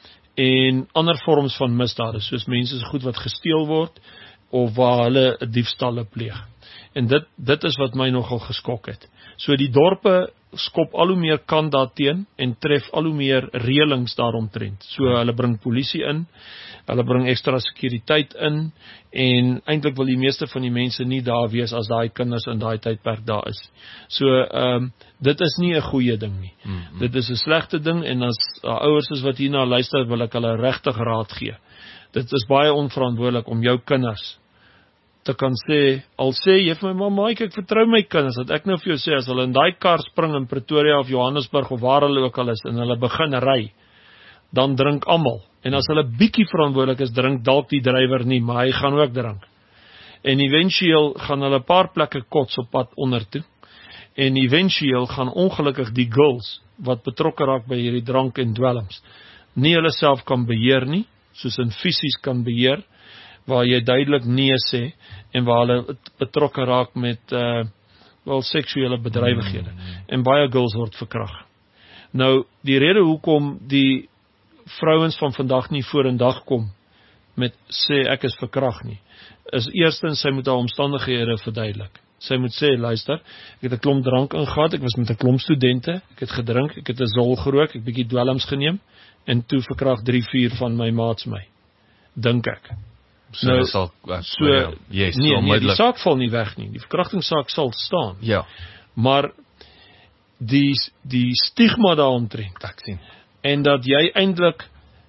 en ander vorms van misdade, soos mense se goed wat gesteel word of waar hulle diefstalle pleeg. En dit dit is wat my nogal geskok het. So die dorpe skop al hoe meer kant daarteen en tref al hoe meer reëlings daaromtrent. So hulle bring polisie in, hulle bring ekstra sekuriteit in en eintlik wil die meeste van die mense nie daar wees as daai kinders in daai tydperk daar is. So ehm um, dit is nie 'n goeie ding nie. Mm-hmm. Dit is 'n slegte ding en as uh, ouers is wat hierna luister, wil ek hulle regtig raad gee. Dit is baie onverantwoordelik om jou kinders te kan sê, al sê jy vir my mamma, ek vertrou my kinders, dat ek nou vir jou sê, as hulle in daai kar spring in Pretoria of Johannesburg of waar hulle ook al is, en hulle begin ry, dan drink almal. En as hulle bietjie verantwoordelik is, drink dalk die drywer nie, maar hy gaan ook drink. En eventueel gaan hulle 'n paar plekke kots op pad onder toe. En eventueel gaan ongelukkig die girls, wat betrokke raak by hierdie drank en dwelms, nie hulle self kan beheer nie, soos in fisies kan beheer, waar jy duidelik nee sê en waar hulle betrokke raak met uh, wel seksuele bedrywighede. Mm-hmm. En baie girls word verkragt. Nou, die rede hoekom die vrouens van vandag nie vorendag kom met sê ek is verkragt nie, is eerstens sy moet haar omstandighede verduidelik. Sy moet sê, luister, ek het 'n klomp drank ingehaat, ek was met 'n klomp studente, ek het gedrink, ek het 'n zol gerook, ek het 'n bietjie dwelms geneem en toe verkragt drie vier van my maats my. Dink ek. So, nou, sal, uh, so, uh, yes, nee, nee, die saak val nie weg nie. Die verkrachtingssaak sal staan. Ja. Maar die die stigma daaromtrent. Ek sien. En dat jy eintlik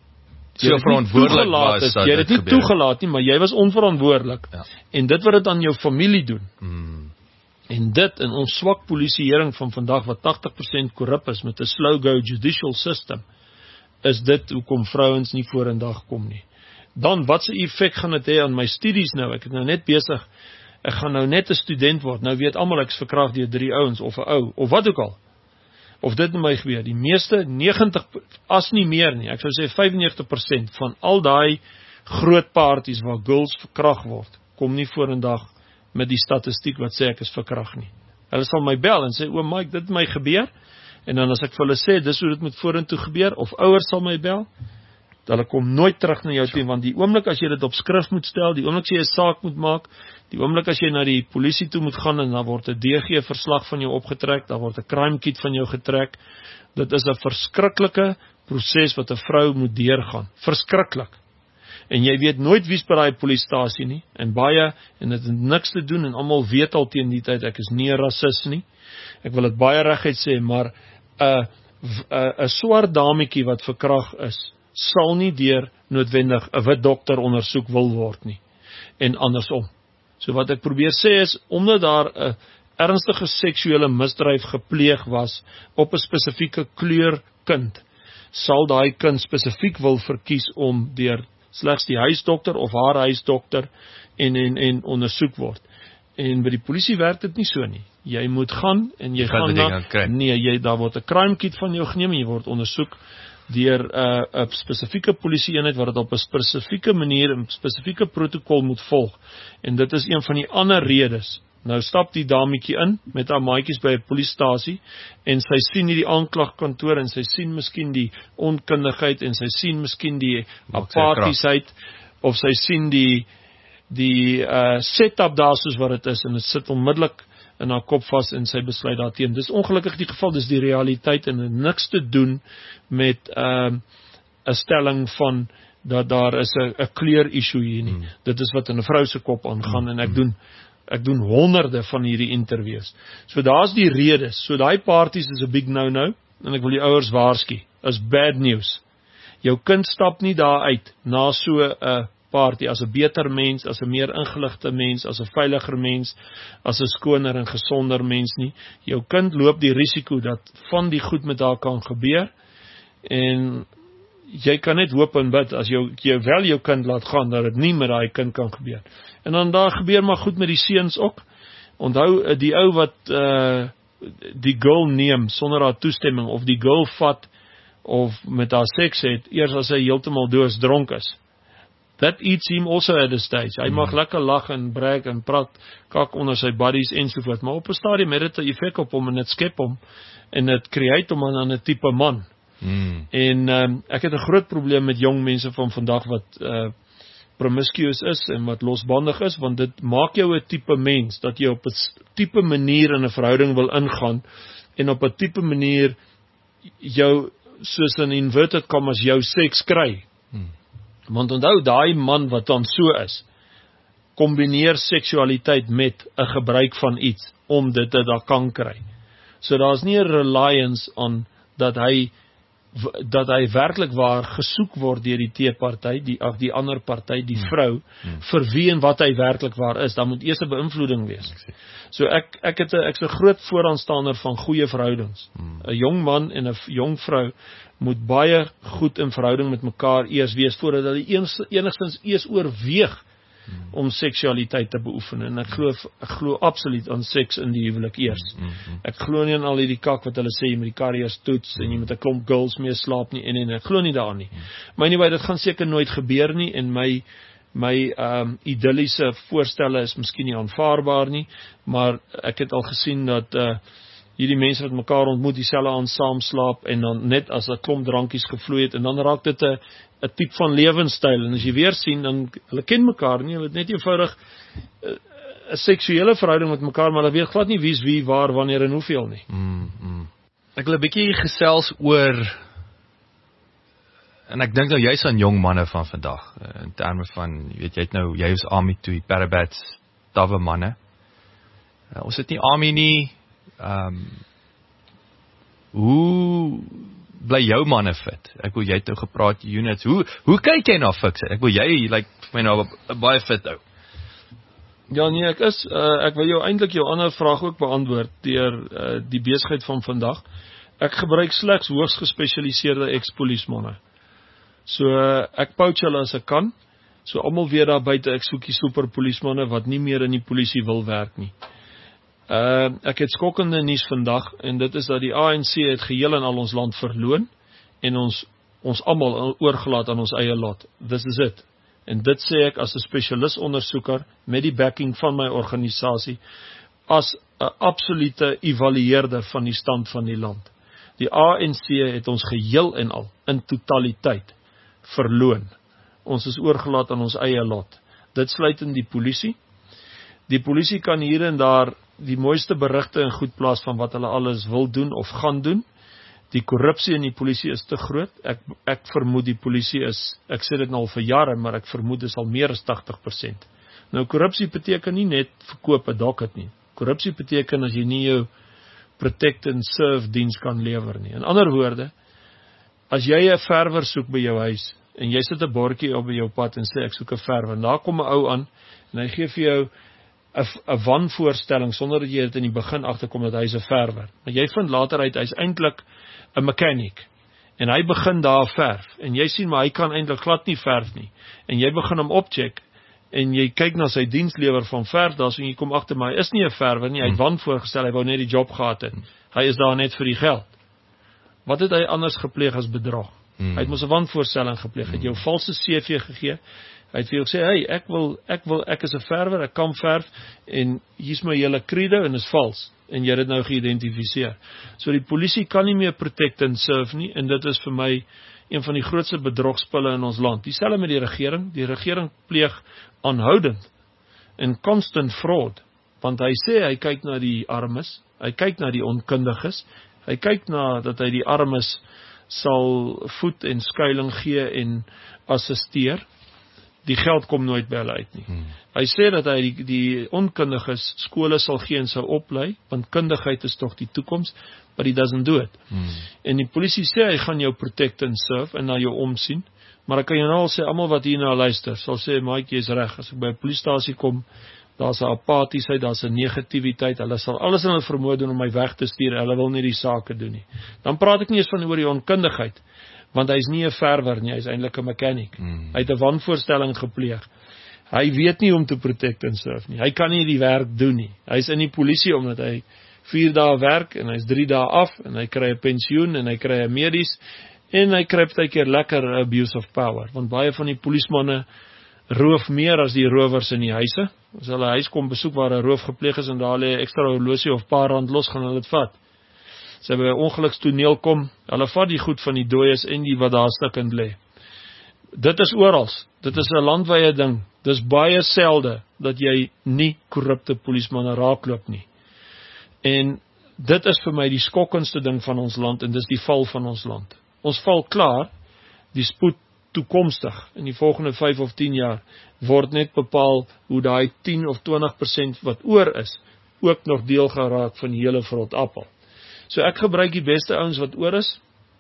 so verantwoordelik was, is, jy het dit nie gebeur. toegelaat nie, maar jy was onverantwoordelik. Ja. En dit wat dit aan jou familie doen. Hmm. En dit in ons swak polisieering van vandag wat agtig persent korrup is met 'n slow go judicial system, is dit hoekom vrouens nie vorendag kom nie. Dan, wat se effek gaan dit hê aan my studies nou? Ek het nou net besig, ek gaan nou net 'n student word. Nou weet almal ek is verkragt deur drie ouens of 'n ou of wat ook al. Of dit met my gebeur. Die meeste negentig as nie meer nie. Ek sou sê vyfennegentig persent van al daai groot parties waar girls verkragt word, kom nie vorendag met die statistiek wat sê ek is verkragt nie. Hulle sal my bel en sê, "O Mike, dit het my gebeur." En dan as ek vir hulle sê, dis hoe dit met vorentoe gebeur, of ouers sal my bel, hulle kom nooit terug na jou toe, want die oomblik as jy dit op skrif moet stel, die oomblik as jy 'n saak moet maak, die oomblik as jy na die polisie toe moet gaan en dan word 'n D G verslag van jou opgetrek, dan word 'n crime kit van jou getrek. Dit is 'n verskriklike proses wat 'n vrou moet deurgaan. Verskriklik. En jy weet nooit wie's by daai polisiestasie nie, en baie, en dit het niks te doen, en almal weet al teen die tyd, ek is nie 'n rasis nie, ek wil dit baie reguit sê, maar 'n uh, 'n uh, swart dametjie wat verkrag is, sal nie deur noodwendig 'n wit dokter ondersoek wil word nie, en andersom. So wat ek probeer sê is, omdat daar 'n uh, ernstige seksuele misdryf gepleeg was op 'n spesifieke kleur kind, sal daai kind spesifiek wil verkies om deur slegs die huisdokter of haar huisdokter en en en ondersoek word. En by die polisie werk dit nie so nie. Jy moet gaan en jy gaan na, nee, jy daar word 'n crime kit van jou geneem en jy word ondersoek deur 'n uh, 'n spesifieke polisieeenheid wat dit op 'n spesifieke manier, 'n spesifieke protokol moet volg. En dit is een van die ander redes. Nou stap die dametjie in met haar maatjies by 'n polisiestasie en sy sien nie die aanklagkantoor en sy sien miskien die onkundigheid en sy sien miskien die apatiesheid of sy sien die die uh, setup daar soos wat dit is en dit sit onmiddellik in haar kop vas en sy besluit daarteen. Dis ongelukkig die geval, dis die realiteit en het niks te doen met 'n uh, stelling van dat daar is 'n kleur issue hier nie. Hmm. Dit is wat in 'n vrou se kop aangaan hmm. en ek doen Ek doen honderde van hierdie interviews. So daar's die redes. So daai parties is 'n big no-no en ek wil die ouers waarsku. Is bad news. Jou kind stap nie daar uit na so 'n party as 'n beter mens, as 'n meer ingeligte mens, as 'n veiliger mens, as 'n skoner en gesonder mens nie. Jou kind loop die risiko dat van die goed met haar kan gebeur en jy kan net hoop en bid as jou, jy wel jou kind laat gaan, dat dit nie met daai kind kan gebeur. En dan daar gebeur maar goed met die seuns ook. Onthou, die ou wat uh, die girl neem sonder haar toestemming, of die girl vat, of met haar seks het, eers as hy heeltemal doodsdronk is. That eats him also at a stage. Hy mm. mag lekker lag en brag en praat, kak onder sy buddies ensovoort, maar op 'n stadium het dit 'n effek op hom en dit skep hom, en dit create hom aan 'n tipe man. Mm. En um, ek het 'n groot probleem met jong mense van vandag wat uh, promiscuous is en wat losbandig is, want dit maak jou 'n tipe mens, dat jy op 'n tipe manier in 'n verhouding wil ingaan, en op 'n tipe manier jou, soos in inverted commas, jou seks kry. Hmm. Want onthou, daai man wat dan so is, kombineer seksualiteit met 'n gebruik van iets, om dit te daar kan kry. So daar's nie 'n reliance on, dat hy dat hy werklik waar gesoek word deur die teeparty, die ag die ander party, die vrou, hmm. vir wie en wat hy werklik waar is. Daar moet eers 'n beïnvloeding wees. So ek ek het 'n ek's 'n groot vooraanstander van goeie verhoudings. 'n hmm. Jong man en 'n jong vrou moet baie goed in verhouding met mekaar eers wees voordat hulle enigstens eers oorweeg hmm. om seksualiteit te beoefen. En ek glo ek glo absoluut aan seks in die huwelik eers. Hmm. Ek glo nie aan al hierdie kak wat hulle sê jy moet die kar eers toets en jy moet 'n klomp girls mee slaap nie en en ek glo nie daarin nie. Hmm. Maar anyway, dit gaan seker nooit gebeur nie en my my um, idilliese voorstelle is miskien nie aanvaarbaar nie, maar ek het al gesien dat uh, hierdie mense wat mekaar ontmoet dieselfde aan saam slaap en dan net as 'n klomp drankies gevloei het en dan raak dit 'n 'n tipe van lewenstyl en as jy weer sien dan hulle ken mekaar nie, hulle het net eenvoudig 'n seksuele verhouding met mekaar, maar hulle weet glad nie wie's wie, waar, wanneer en hoeveel nie. Mm, mm. Ek wil 'n bietjie gesels oor, en ek dink nou jy's aan jong manne van vandag, in terme van, jy weet, jy het nou, jy is army toe, parabats, tawwe manne. Uh, ons het nie army nie, um, hoe bly jou manne fit? Ek wil jy het nou gepraat, units, hoe, hoe kyk jy na fikse? Ek wil jy, like, vir my nou, baie fit ou. Ja nee, ek is, uh, ek wil jou eintlik jou ander vraag ook beantwoord, deur uh, die besigheid van vandag. Ek gebruik slegs hoogs gespesialiseerde ex-polismanne. So uh, ek poach hulle as ek kan. So almal weet daar buite ek soek die superpolismanne wat nie meer in die polisie wil werk nie. Uh, ek het skokkende nuus vandag en dit is dat die A N C het geheel en al ons land verloon en ons ons almal oorgelaat aan ons eie lot. This is it. En dit sê ek as 'n spesialis ondersoeker met die backing van my organisasie as 'n absolute evalueerder van die stand van die land. Die A N C het ons geheel en al in totaliteit verloon. Ons is oorgelaat aan ons eie lot. Dit sluit in die polisie. Die polisie kan hier en daar die mooiste berigte en goed plaas van wat hulle alles wil doen of gaan doen. Die korrupsie in die polisie is te groot. Ek ek vermoed die polisie is, ek sê dit nou al vir jare, maar ek vermoed dit is al meer as tagtig persent. Nou korrupsie beteken nie net verkoop 'n docket nie. Korrupsie beteken as jy nie jou protect and serve diens kan lewer nie. In ander woorde, as jy 'n verwer soek by jou huis en jy sit 'n bordjie op by jou pad en sê ek soek 'n verwer, en daar kom 'n ou aan en hy gee vir jou 'n 'n wanvoorstelling sonder dat jy dit in die begin agterkom dat hy 'n verwer. Maar jy vind later uit hy's eintlik 'n mechanic. En hy begin daar verf en jy sien maar hy kan eintlik glad nie verf nie. En jy begin hom opcheck en jy kyk na sy dienslewer van verf, daar so en jy kom agter maar hy is nie 'n verwer nie, hy het wanvoorgestel, hy wou net die job gehad het. Hy is daar net vir die geld. Wat het hy anders gepleeg as bedrog? Hmm. Hy het mos 'n wanvoorstelling gepleeg, hy het jou valse C V gegee. Hy het vir jou gesê, hey, ek wil ek wil ek is 'n verwer, ek kan verf en hier's my hele credo en is vals en jy het dit nou geïdentifiseer. So die polisie kan nie meer protect and serve nie en dit is vir my een van die grootste bedrogspille in ons land. Dieselfde met die regering, die regering pleeg aanhoudend en constant fraud, want hy sê hy kyk na die armes, hy kyk na die onkundiges, hy kyk na dat hy die armes sal voed en skuiling gee en assisteer. Die geld kom nooit by hulle uit nie. Hmm. Hy sê dat hy die, die onkundiges skole sal gee en sal oplei, want kundigheid is tog die toekoms, but he doesn't do it. Hmm. En die polisie sê hy gaan jou protect and serve en na jou omsien, maar ek kan jou nou al sê, almal wat hierna luister, sal sê, Mike, jy is reg, as ek by 'n polisie kom, daar's 'n apatiesheid, daar's 'n negativiteit, hulle sal alles in hulle vermoë doen om my weg te stuur, hulle wil nie die sake doen nie. Dan praat ek nie eens van oor die onkundigheid, want hy is nie 'n verwer nie, hy is eintlik 'n mechanic. Mm. Hy het 'n wanvoorstelling gepleeg. Hy weet nie om te protect and serve nie. Hy kan nie die werk doen nie. Hy is in die polisie omdat hy vier dae werk en hy's drie dae af en hy kry 'n pensioen en hy kry 'n medies en hy kry baie keer lekker abuse of power, want baie van die polismanne roof meer as die rowers in die huise. As hulle huis kom besoek waar 'n roof gepleeg is en daar lê 'n ekstra horlosie of paar rand los, gaan hulle dit vat. As hy by 'n ongelukstoneel kom, hulle vat die goed van die dooies en die wat daar stukkend lê. Dit is oral. Dit is 'n landwyse ding. Dis baie selde dat jy nie korrupte polismanne raakloop nie. En dit is vir my die skokkendste ding van ons land en dis die val van ons land. Ons val klaar, die spoed toekomstig in die volgende vyf of tien jaar word net bepaal hoe daai tien of twintig persent wat oor is, ook nog deel geraak van die hele vrot appel. So ek gebruik die beste ouens wat oor is.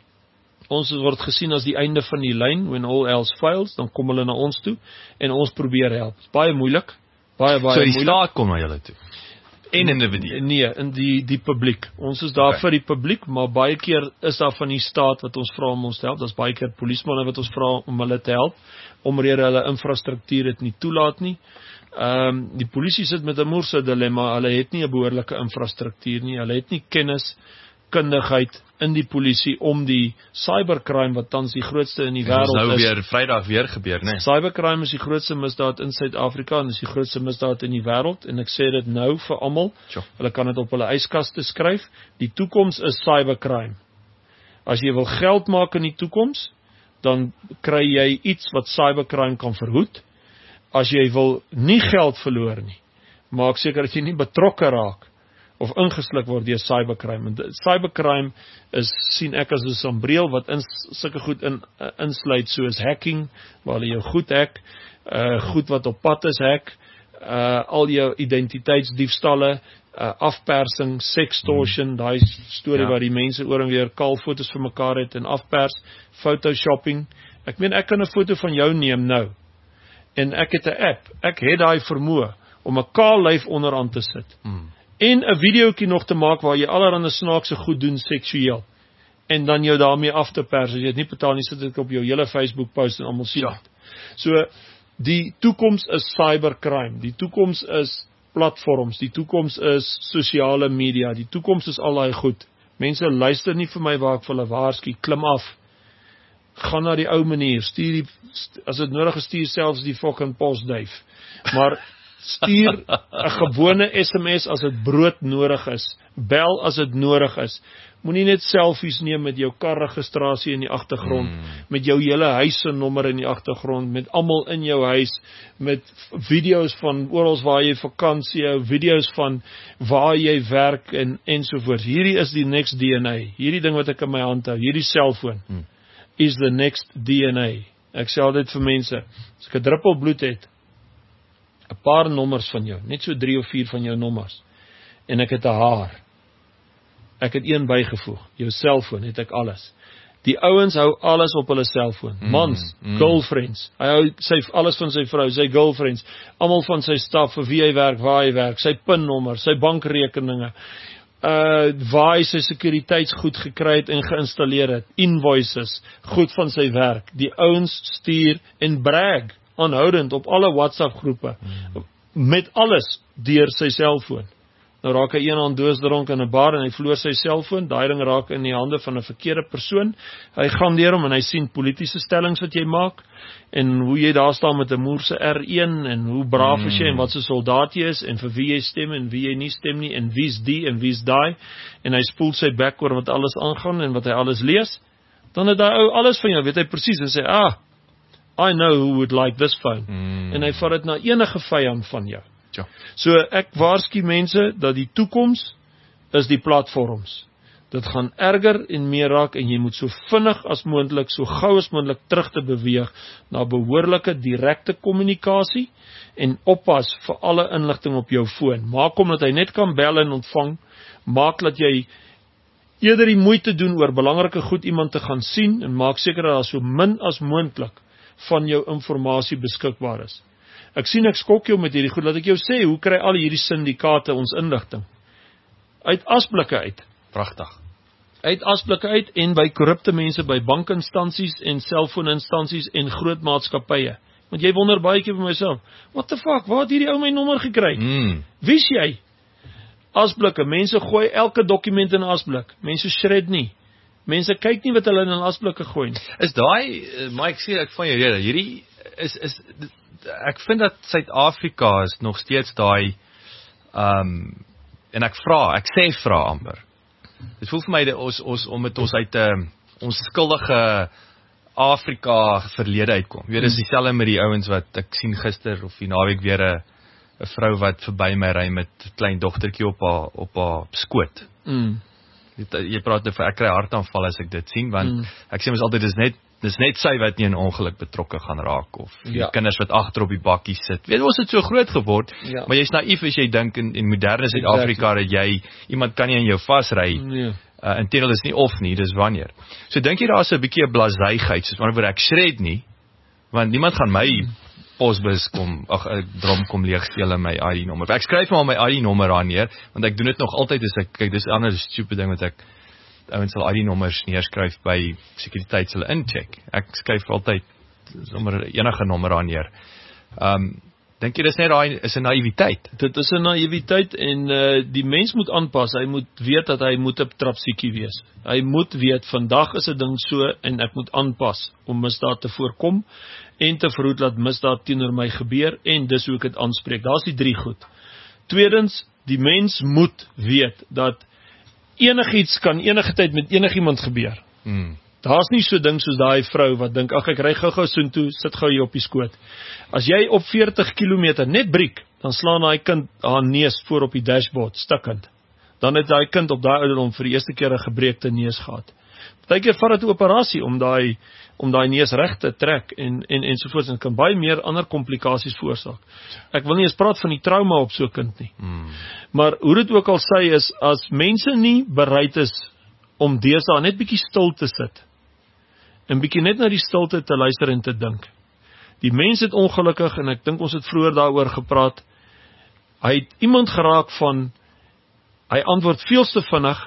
Ons word gesien as die einde van die lyn, when all else fails, dan kom hulle na ons toe en ons probeer help. Baie moeilik, baie baie so die moeilik. staat kom na julle toe. En individue. Nee, in die die publiek. Ons is daar okay. vir die publiek, maar baie keer is daar van die staat wat ons vra om ons te help. Daar's baie keer polismanne wat ons vra om hulle te help, omrede hulle infrastruktuur dit nie toelaat nie. Ehm um, die polisie sit met 'n moerse dilemma. Hulle het nie 'n behoorlike infrastruktuur nie. Hulle het nie kennis, kundigheid in die polisie om die cybercrime wat tans die grootste in die wêreld is. Dit nou weer Vrydag weer gebeur, né? Nee. Cybercrime is die grootste misdaad in Suid-Afrika en is die grootste misdaad in die wêreld en ek sê dit nou vir almal. Sure. Hulle kan dit op hulle yskaste skryf. Die toekoms is cybercrime. As jy wil geld maak in die toekoms, dan kry jy iets wat cybercrime kan verhoed. As jy wil nie geld verloor nie, maak seker dat jy nie betrokke raak of ingesluk word deur cybercrime. En cybercrime is, sien ek as 'n sambreel wat in sulke goed in uh, insluit soos hacking, waar jy jou goed hack, uh, goed wat op pad is hack, uh, al jou identiteitsdiefstalle, uh, afpersing, sextortion, hmm. daai storie ja. waar die mense oor en weer kaal foto's vir mekaar het en afpers, photoshopping. Ek meen ek kan 'n foto van jou neem nou. En ek het 'n app. Ek het daai vermoë om 'n kaal lyf onderaan te sit. Hmm. En 'n videoetjie nog te maak waar jy allerhande snaakse goed doen seksueel. En dan jou daarmee af te pers. As jy dit nie betaal nie, sit dit op jou hele Facebook post en almal sien dit. Ja. So die toekoms is cybercrime. Die toekoms is platforms. Die toekoms is sosiale media. Die toekoms is al daai goed. Mense luister nie vir my waar ek vir hulle waarsku, klim af. Gaan na die ou manier, stuur die, as dit nodig is, stuur selfs die fucking postduif. Maar stuur 'n gewone S M S as dit brood nodig is, bel as dit nodig is. Moenie net selfies neem met jou karregistrasie in die agtergrond, mm. met jou hele huis se nommer in die agtergrond, met almal in jou huis, met video's van oral waar jy vakansie hou, video's van waar jy werk en ensovoorts. Hierdie is die next D N A. Hierdie ding wat ek in my hand hou, hierdie selfoon mm. is the next D N A. Ek sê altyd vir mense, as ek 'n druppel bloed het, 'n paar nommers van jou, net so drie of vier van jou nommers, en ek het 'n haar. Ek het een bygevoeg, jou selfoon het ek alles. Die ouens hou alles op hulle selfoon. Mans, mm, mm. girlfriends. Hy hou sy alles van sy vrou, sy girlfriends, almal van sy staf, vir wie hy werk, waar hy werk, sy pinnommer, sy bankrekeninge, uh waar hy sy sekuriteitsgoed gekry het en geïnstalleer het, invoices, goed van sy werk. Die ouens stuur en brag aanhoudend op alle WhatsApp groepe mm. met alles deur sy selfoon. Nou raak hy een aan doosdronk in 'n bar en hy verloor sy selfoon, daai ding raak in die hande van 'n verkeerde persoon. Hy gaan deur hom en hy sien politieke stellings wat jy maak en hoe jy daar staan met 'n moerse R een en hoe braaf mm. is jy en wat so soldaat jy is en vir wie jy stem en wie jy nie stem nie en wie's die en wie's daai en hy spoel sy bek oor wat alles aangaan en wat hy alles lees. Dan het hy ou alles van jou, weet hy presies en sê, "Ah, I know who would like this phone." Mm. En hy vat dit na enige vyand van jou. Ja. So ek waarsku mense dat die toekoms is die platforms. Dit gaan erger en meer raak en jy moet so vinnig as moontlik, so gou as moontlik terug te beweeg na behoorlike direkte kommunikasie en oppas vir alle inligting op jou foon. Maak hom dat hy net kan bel en ontvang. Maak dat jy eerder die moeite doen oor belangrike goed iemand te gaan sien en maak seker dat daar so min as moontlik van jou inligting beskikbaar is. Ek sien ek skok jou met hierdie goed, laat ek jou sê, hoe kry al hierdie syndikaate ons inligting? Uit asblikke uit. Pragtig. Uit asblikke uit en by korrupte mense by bankinstansies en selfooninstansies en groot maatskappye. Want jy wonder baie keer vir myself, what the fuck, waar het hierdie ou my nommer gekry? Mm. Wie's jy? Asblikke, mense gooi elke dokument in 'n asblik. Mense shred nie. Mense kyk nie wat hulle in 'n asblikke gooi nie. Is daai, uh, Mike sê ek van jou rede, hierdie is is ek vind dat Suid-Afrika is nog steeds daai um, en ek vra, ek sê vra amper. Dit voel vir my dat ons ons om met ons uit 'n uh, ons skuldige Afrika verlede uitkom. Jy weet, dis dieselfde met die ouens wat ek sien gister of die naweek weer 'n 'n vrou wat verby my ry met 'n klein dogtertjie op haar op haar skoot. Mm. Jy, jy praat oor ek kry hartaanval as ek dit sien want mm. ek sê mos altyd dis net dis net sy wat nie in 'n ongeluk betrokke gaan raak of die ja. kinders wat agter op die bakkie sit. Weet ons het so groot geword, ja. maar jy's naïef as jy dink in, in moderne Suid-Afrika dat jy iemand kan nie in jou vasry. Nee. Uh, Inteendeel is nie of nie, dis wanneer. So dink jy daar's 'n bietjie 'n blaasygheid, soos wanneer ek shred nie, want niemand gaan my mm. posbus kom, ag ek drom kom leeg steel in my I D nommer. Ek skryf maar my I D nommer aan neer, want ek doen dit nog altyd as ek kyk, dis 'n ander stupid ding wat ek ouens sal I D nommers neerskryf by sekuriteit hulle incheck. Ek skryf altyd sommer enige nommer aan neer. Um dink jy dis net daai is 'n naïwiteit? Dit is 'n naïwiteit en uh, die mens moet aanpas. Hy moet weet dat hy moet 'n trapsiekie wees. Hy moet weet vandag is 'n ding so en ek moet aanpas om misdaad te voorkom en te verhoed dat misdaad teenoor my gebeur en dis hoe ek dit aanspreek. Daar's die drie goed. Tweedens, die mens moet weet dat enigiets kan enige tyd met enigiemand gebeur. Hmm. Daar's nie so ding soos daai vrou wat dink, ag ek ry gou-gou soontoe, sit gou hier op die skoot. As jy op veertig kilometer net breek, dan slaan daai kind haar neus voor op die dashboard, stikkend. Dan het daai kind op daai ouderdom vir die eerste keer 'n gebreekte neus gehad. Partykeer vat dit 'n operasie om daai om daai neus reg te trek en en ensovoorts en kan baie meer ander komplikasies veroorsaak. Ek wil nie eens praat van die trauma op so 'n kind nie. Hmm. Maar hoe dit ook al sê is, as mense nie bereid is om deesdae net bietjie stil te sit en bietjie net na die stilte te luister en te dink. Die mens het ongelukkig, en ek dink ons het vroeër daaroor gepraat, hy het iemand geraak van, hy antwoord veel te vinnig,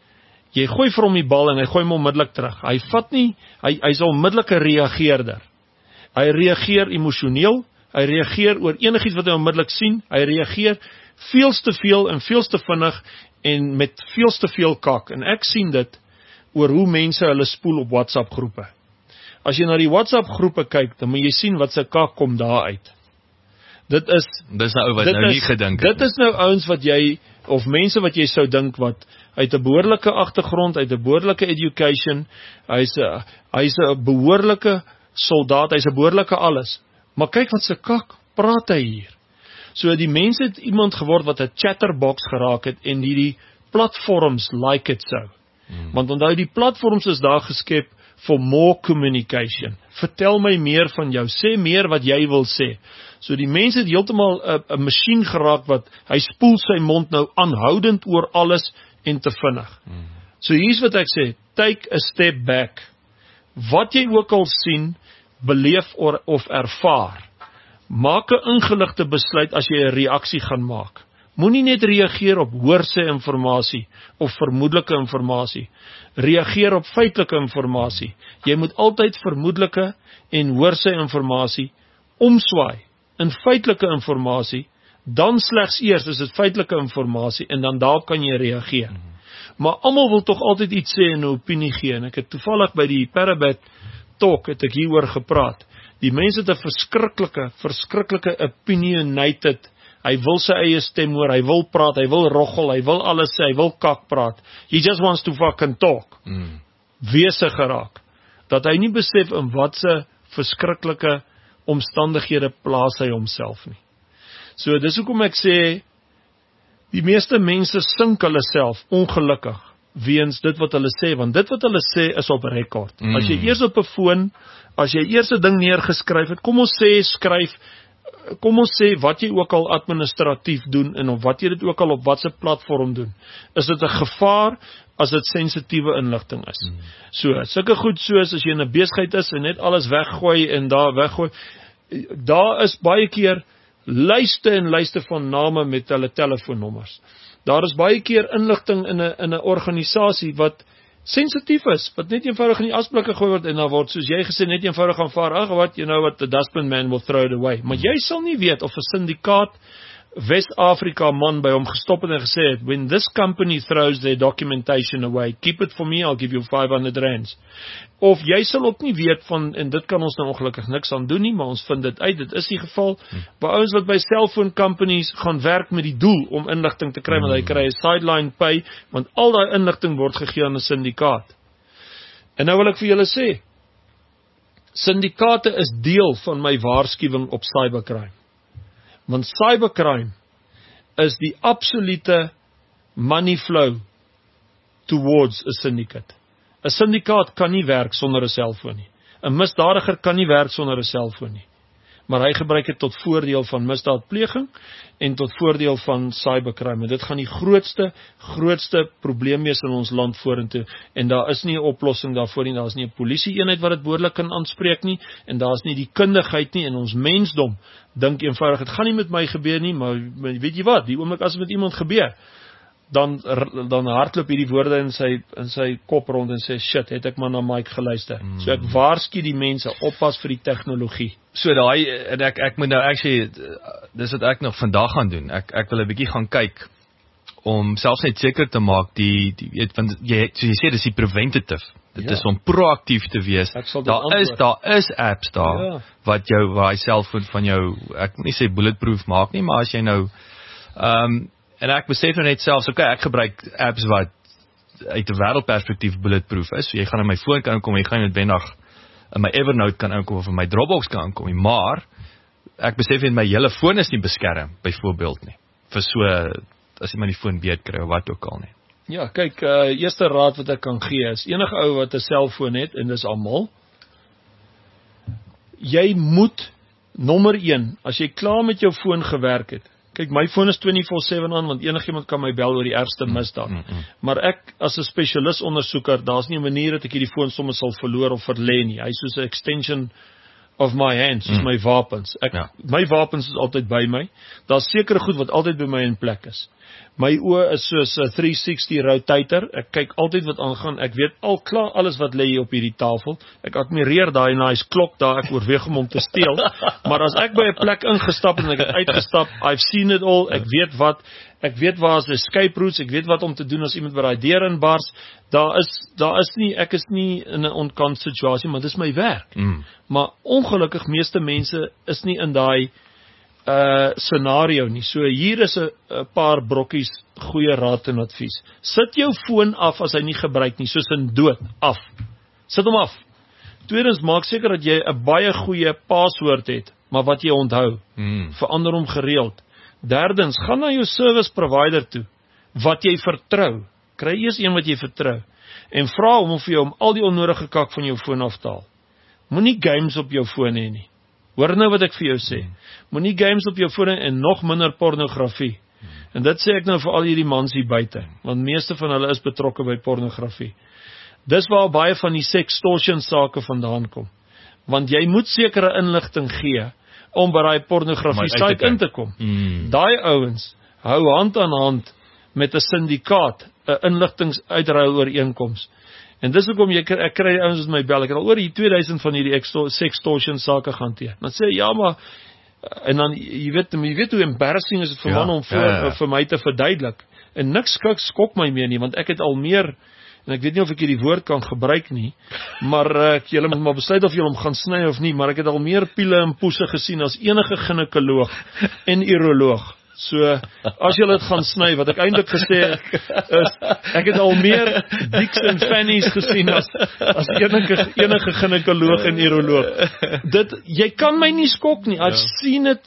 jy gooi vir hom die bal en hy gooi hom onmiddellik terug. Hy vat nie, hy, hy is 'n onmiddellike reageerder. Hy reageer emosioneel, hy reageer oor enigiets wat hy onmiddellik sien, hy reageer veel te veel en veel te vinnig en met veel te veel kak. En ek sien dit oor hoe mense hulle spoel op WhatsApp groepe. As jy na die WhatsApp groepe kyk, dan moet jy sien wat se kak kom daar uit. Dit is Dis nou ou wat nou nie gedink het. Dit is nou ouens wat jy of mense wat jy sou dink wat uit 'n behoorlike agtergrond, uit 'n behoorlike education, hy's 'n hy's 'n behoorlike soldaat, hy's 'n behoorlike alles. Maar kyk wat se kak praat hy hier. So die mense het iemand geword wat 'n chatterbox geraak het en die die platforms like it so. Hmm. Want onthou die platforms is daar geskep for more communication. Vertel my meer van jou, sê meer wat jy wil sê. So die mense het heeltemal 'n 'n masjien geraak wat hy spoel sy mond nou aanhoudend oor alles en te vinnig. Hmm. So hier's wat ek sê, take a step back. Wat jy ook al sien, beleef or, of ervaar. Maak 'n ingeligte besluit as jy 'n reaksie gaan maak. Moenie net reageer op hoorsê informasie of vermoedelike informasie. Reageer op feitelike informasie. Jy moet altyd vermoedelike en hoorsê informasie omswaai in feitelike informasie, dan slegs eers is dit feitelike informasie en dan daarop kan jy reageer. Mm-hmm. Maar almal wil tog altyd iets sê en 'n opinie gee en ek het toevallig by die Parabet talk het ek hieroor gepraat. Die mense het 'n verskriklike, verskriklike opinionated. Hy wil sy eie stem hoor, hy wil praat, hy wil roggel, hy wil alles sê, hy wil kak praat. He just wants to fucking talk. Mm. Wese geraak. Dat hy nie besef in watse verskriklike omstandighede plaas hy homself nie. So dis hoekom ek sê, die meeste mense sink hulle self ongelukkig weens dit wat hulle sê, want dit wat hulle sê is op rekord. Mm. As jy eers op 'n foon, as jy eers 'n ding neergeskryf het, kom ons sê skryf, kom ons sê wat jy ook al administratief doen en of wat jy dit ook al op watse platform doen, is dit 'n gevaar as dit sensitiewe inligting is. Mm. So, sulke goed soos as jy in 'n besigheid is en net alles weggooi en daar weggooi, daar is baie keer lyste en lyste van name met hulle telefoonnommers. Daar is baie keer inligting in 'n in 'n organisasie wat sensitief is, wat net eenvoudig in die asblikke gooi word en dan word soos jy gesê net eenvoudig aanvaar. Ag wat, you know what, the dustbin man will throw it away. Maar jy sal nie weet of 'n syndikaat West-Afrika man by hom gestop het en gesê het, when this company throws their documentation away, keep it for me, I'll give you five hundred rands. Of jy sal ook nie weet van, en dit kan ons nou ongelukkig niks aan doen nie, maar ons vind dit uit, dit is die geval, hmm. by ouens wat by cellphone companies gaan werk met die doel om inligting te kry, hmm. want hy kry 'n sideline pay, want al daai inligting word gegee aan 'n syndikaat. En nou wil ek vir julle sê, syndikaate is deel van my waarskuwing op cybercrime. Want cybercrime is die absolute money flow towards a syndicate. 'n Syndikaat kan nie werk sonder 'n selfoon nie. 'n Misdadiger kan nie werk sonder 'n selfoon nie. Maar hy gebruik dit tot voordeel van misdaadpleging en tot voordeel van cybercrime. En dit gaan die grootste, grootste probleem wees in ons land vorentoe. En daar is nie 'n oplossing daarvoor nie. Daar is nie 'n polisie-eenheid wat dit behoorlik kan aanspreek nie. En daar is nie die kundigheid nie. En ons mensdom dink eenvoudig, dit gaan nie met my gebeur nie, maar weet jy wat, die oomblik as dit met iemand gebeur, dan dan hardloop hierdie woorde in sy in sy kop rond en sê shit, het ek maar na Mike geluister. Mm. So ek waarsku die mense, oppas vir die tegnologie. So daai en ek ek moet nou actually dis wat ek nog vandag gaan doen. Ek ek wil 'n bietjie gaan kyk om selfs net seker te maak die die weet van jy so jy sê dis die preventative. Dit ja. is om proaktief te wees. Daar is daar is apps daar ja. wat jou waar hy selfoon van jou, ek wil nie sê bulletproof maak nie, maar as jy nou ehm um, en ek besef nou net selfs, okay, ek gebruik apps wat uit 'n wêreldperspektief bulletproof is. So jy gaan in my foon kan inkom, jy gaan noodwendig in my Evernote kan inkom of in my Dropbox kan inkom, maar ek besef net my hele foon is nie beskerm byvoorbeeld nie. Vir so as jy my die foon beet kry of wat ook al nie. Ja, kyk, uh, eerste raad wat ek kan gee is enige ou wat 'n selfoon het en dis almal. Jy moet nommer een, as jy klaar met jou foon gewerk het. Kyk, my foon is twenty-four seven aan, want enigiemand kan my bel oor die ergste misdaad. Mm, mm, mm. Maar ek, as 'n spesialis ondersoeker, daar's nie 'n manier dat ek hierdie foon sommer sal verloor of verlê nie. Hy is soos 'n extension of my hands, soos mm. my wapens. Ek, ja. My wapens is altyd by my. Daar's sekere goed wat altyd by my in plek is. My oë is soos 'n three sixty rotator. Ek kyk altyd wat aangaan. Ek weet al klaar alles wat lê hier op hierdie tafel. Ek admireer daai nice klok daar. Ek oorweeg om hom te steel. Maar as ek by 'n plek ingestap en ek het uitgestap, I've seen it all. Ek weet wat, ek weet waar is escape routes. Ek weet wat om te doen as iemand by daai deur inbars. Daar is daar is nie ek is nie in 'n onkant situasie, maar dis my werk. Mm. Maar ongelukkig meeste mense is nie in daai uh, scenario nie. So hier is 'n paar brokkies goeie raad en advies. Sit jou foon af as hy nie gebruik nie, soos in dood, af. Sit hom af. Tweedens, maak seker dat jy 'n baie goeie paswoord het, maar wat jy onthou. Hmm. Verander hom gereeld. Derdens, gaan na jou service provider toe, wat jy vertrou. Kry eers een wat jy vertrou. En vra hom vir jou om al die onnodige kak van jou foon af te haal. Moenie games op jou foon hê nie. Hoor nou wat ek vir jou sê. Moenie games op jou foon hê en nog minder pornografie. En dit sê ek nou vir al hierdie mans hier buite, want meeste van hulle is betrokke by pornografie. Dis waar baie van die sextortion sake vandaan kom. Want jy moet sekere inligting gee om by daai pornografie site in te kom. Mm. Daai ouens hou hand aan hand met 'n syndikaat, 'n inligtingsuitruil ooreenkoms. En dis hoekom jy ek kry ouens met my bel. Ek het al oor die twee duisend van hierdie sextortion sake gehanteer. Dan sê ja, maar en dan jy weet, jy weet hoe embarrassing is dit vir ja, man om voor ja, ja. vir my te verduidelik. En niks skik skok my meer nie, want ek het al meer, en ek weet nie of ek hierdie woord kan gebruik nie, maar ek julle moet maar besluit of julle hom gaan sny of nie, maar ek het al meer piele en poese gesien as enige ginekoloog en uroloog. So, as julle dit gaan sny, wat ek eintlik gesê het, is, ek het al meer dicks en fannies gesien as, as enige, enige ginekoloog en uroloog. Dit, jy kan my nie skok nie, I've ja. seen dit,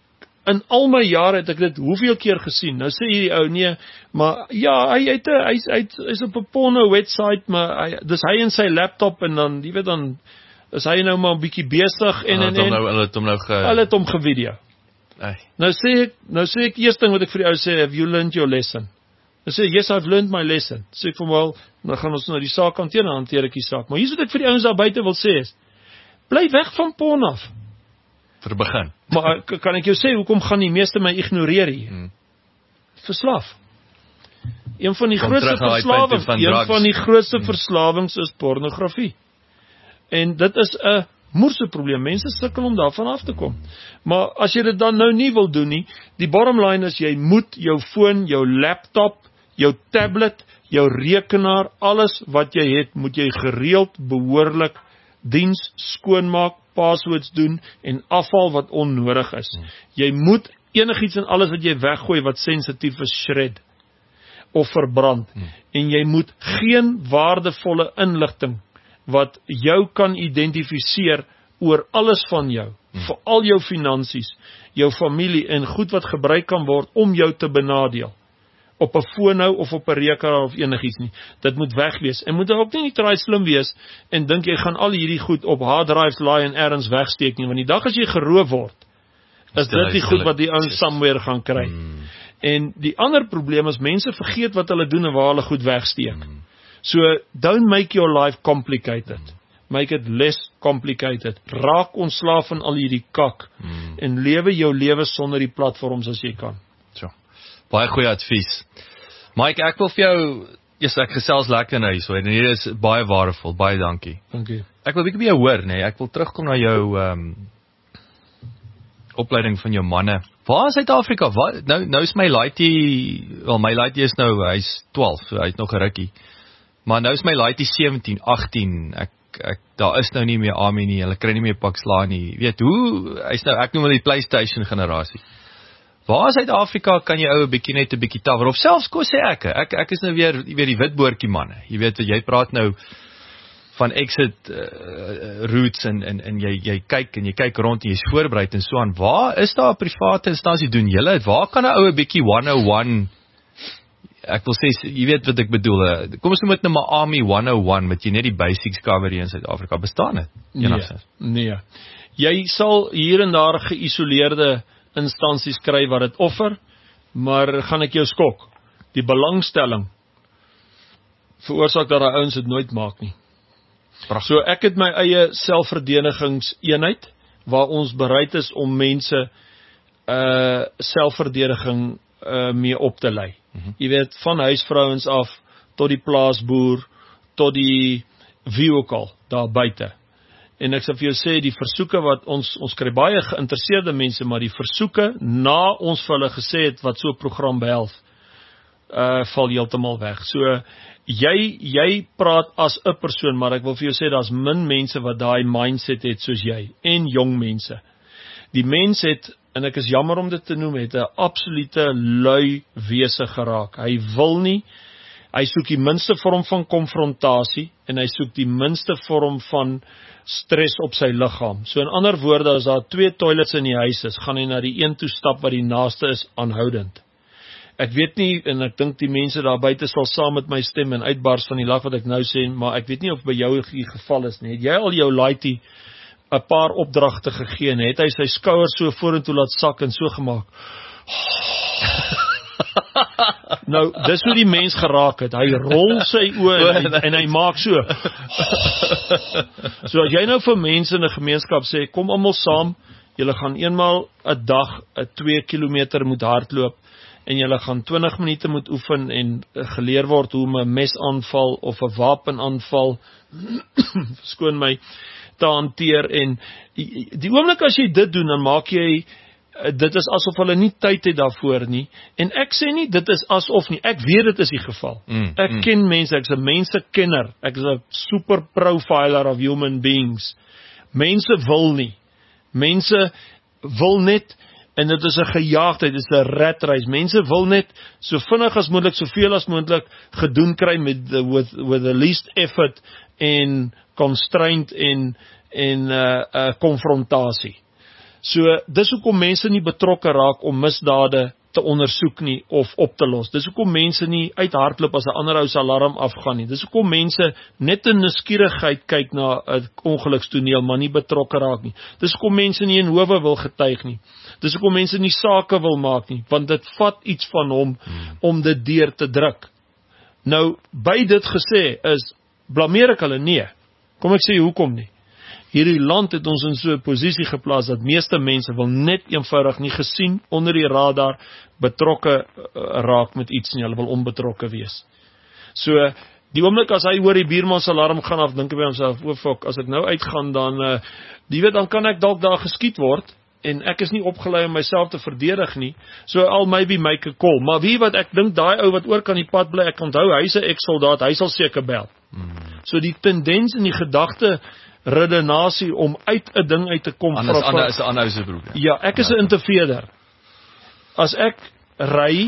in al my jare het ek dit hoeveel keer gesien. Nou sê hierdie ou, nee, maar ja, hy het hy hy is op 'n porno website, maar hy, dis hy in sy laptop en dan, jy weet dan, is hy nou maar 'n bietjie besig en en en, nou, hulle het hom nou ge... hulle het hom gevideo. Ay. Nou sê ek, nou sê ek eers ding wat ek vir die ou sê, have you learned your lesson? Nou sê, yes, I've learned my lesson. Sê ek vir hom, well, nou gaan ons nou die saak hanteer, dan hanteer ek die saak. Maar hier is wat ek vir die ouens daar buite wil sê is, bly weg van porn af. Vir begin. Maar kan ek jou sê, hoekom gaan die meeste my ignoreer hier? Hmm. Verslaaf. Een van die Kom grootste verslawings, van een van die grootste hmm. verslawings is pornografie. En dit is 'n moerse probleem. Mense sukkel om daarvan af te kom. Maar as jy dit dan nou nie wil doen nie, die bottom line is jy moet jou foon, jou laptop, jou tablet, jou rekenaar, alles wat jy het, moet jy gereeld behoorlik diens skoonmaak, passwords doen en afval wat onnodig is. Hmm. Jy moet enigiets en alles wat jy weggooi wat sensitief is, shred of verbrand. Hmm. En jy moet geen waardevolle inligting wat jou kan identifiseer oor alles van jou, hmm. vir al jou finansies, jou familie en goed wat gebruik kan word om jou te benadeel, op 'n foon nou of op 'n rekenaar of enigiets nie. Dit moet weg wees. En moet ook nie try slim wees en dink jy gaan al hierdie goed op hard drives laai en ergens wegsteek nie, want die dag as jy geroof word, is dit die goed wat die ouens somewhere gaan kry. Hmm. En die ander probleem is mense vergeet wat hulle doen en waar hulle goed wegsteek. Hmm. So, don't make your life complicated. Hmm. Make it less complicated. Raak ontslaaf van al hierdie kak hmm. en lewe jou lewe sonder die platforms as jy kan. So, baie goeie advies. Mike, ek wil vir jou, yes, ek gesels lekker nou so, en hier is baie waardevol, baie dankie. Dankie. Ek wil bietjie by jou hoor, nee, ek wil terugkom na jou um, opleiding van jou manne. Waar in Suid-Afrika? Nou, nou is my laaitie, wel my laaitie is nou, hy's twaalf, so hy's nog 'n rukkie. Maar nou is my laaitie sewentien, agttien, ek, ek, daar is nou nie meer Ami nie, hulle kry nie meer pak sla nie, weet hoe, hy's nou, ek noem hulle die PlayStation generasie. Waar in Suid-Afrika kan jy ou 'n bietjie net 'n bietjie tawer, of selfs kom sê ek, ek, ek is nou weer, jy weet die witboortjie manne, jy weet, jy praat nou van exit uh, routes en, en, en jy, jy kyk en jy kyk rond en jy's voorbereid en so aan, waar is daar 'n private instansie doen julle het, waar kan 'n ou 'n bietjie honderdeen, ek wil sê, jy weet wat ek bedoel, kom ons noem dit nou maar Army honderdeen, wat jy net die basics cover hier in Suid-Afrika, bestaan het? Nee, nee. Jy sal hier en daar geïsoleerde instansies kry wat dit offer, maar gaan ek jou skok, die belangstelling veroorsaak dat die ouens dit nooit maak nie. Prachtig. So ek het my eie selfverdedigingseenheid, waar ons bereid is om mense uh, selfverdediging uh, mee op te lei. Mm-hmm. Jy weet, van huisvrouens af, tot die plaasboer, tot die wie ook al, daar buite. En ek sal vir jou sê, die versoeke wat ons, ons kry baie geïnteresseerde mense, maar die versoeke, na ons vir hulle gesê het, wat so 'n program behels, uh, val heeltemal weg. So, jy, jy praat as 'n persoon, maar ek wil vir jou sê, daar's min mense wat daai mindset het soos jy, en jong mense. Die mens het en ek is jammer om dit te noem, het 'n absolute lui wese geraak. Hy wil nie, hy soek die minste vorm van konfrontasie, en hy soek die minste vorm van stres op sy liggaam. So in ander woorde, as daar twee toilets in die huis is, gaan hy na die een toe stap wat die naaste is aanhoudend. Ek weet nie, en ek dink die mense daar buite sal saam met my stem en uitbars van die lag wat ek nou sê, maar ek weet nie of by jou die geval is nie. Het jy al jou laaitie 'n paar opdragte gegee en het hy sy skouers so vorentoe laat sak en so gemaak? Nou, dis hoe die mens geraak het. Hy rol sy oë en, en hy maak so. So as jy nou vir mense in 'n gemeenskap sê, kom almal saam, julle gaan eenmaal 'n dag 'n twee kilometer moet hardloop, en julle gaan twintig minute moet oefen en geleer word hoe om 'n mesaanval of 'n wapenaanval, verskoon my, te hanteer, en die oomblik as jy dit doen, dan maak jy, dit is asof hulle nie tyd het daarvoor nie, en ek sê nie, dit is asof nie, ek weet dit is die geval, mm, ek mm. ken mense, ek is 'n mensekenner, ek is 'n super profiler of human beings, mense wil nie, mense wil net, en dit is 'n gejaagdheid, dit is 'n ratreis. Mense wil net so vinnig as moontlik, soveel as moontlik gedoen kry met the, with with the least effort en constraint en en 'n uh, uh, konfrontasie. So dis hoekom mense nie betrokke raak om misdade te ondersoek nie of op te los. Dis hoekom mense nie uithardloop as 'n ander ou se alarm afgaan nie. Dis hoekom mense net in nuuskierigheid kyk na 'n ongelukstoneel, maar nie betrokke raak nie. Dis hoekom mense nie in howe wil getuig nie. Dis hoekom mense nie sake wil maak nie, want dit vat iets van hom hmm. om dit deur te druk. Nou, by dit gesê is, blameer ek hulle? Nee. Kom ek sê hoekom nie? Hierdie land het ons in so 'n posisie geplaas dat meeste mense wil net eenvoudig nie gesien onder die radar betrokke raak met iets nie, hulle wil onbetrokke wees. So, die oomblik as hy hoor die buurman se alarm gaan af, dink hy by homself, o fok, as ek nou uitgaan dan, uh, die weet, dan kan ek dalk daar geskiet word, en ek is nie opgelei om myself te verdedig nie, so al maybe make a call, maar wie wat ek dink, daai ou wat oor kan die pad bly, ek onthou, hy is 'n ex-soldaat, hy sal seker bel. Hmm. So die tendens en die gedagte redenasie om uit 'n ding uit te kom. Anders ander is 'n ander se broer. Ja, ek is 'n interveerder. As ek ry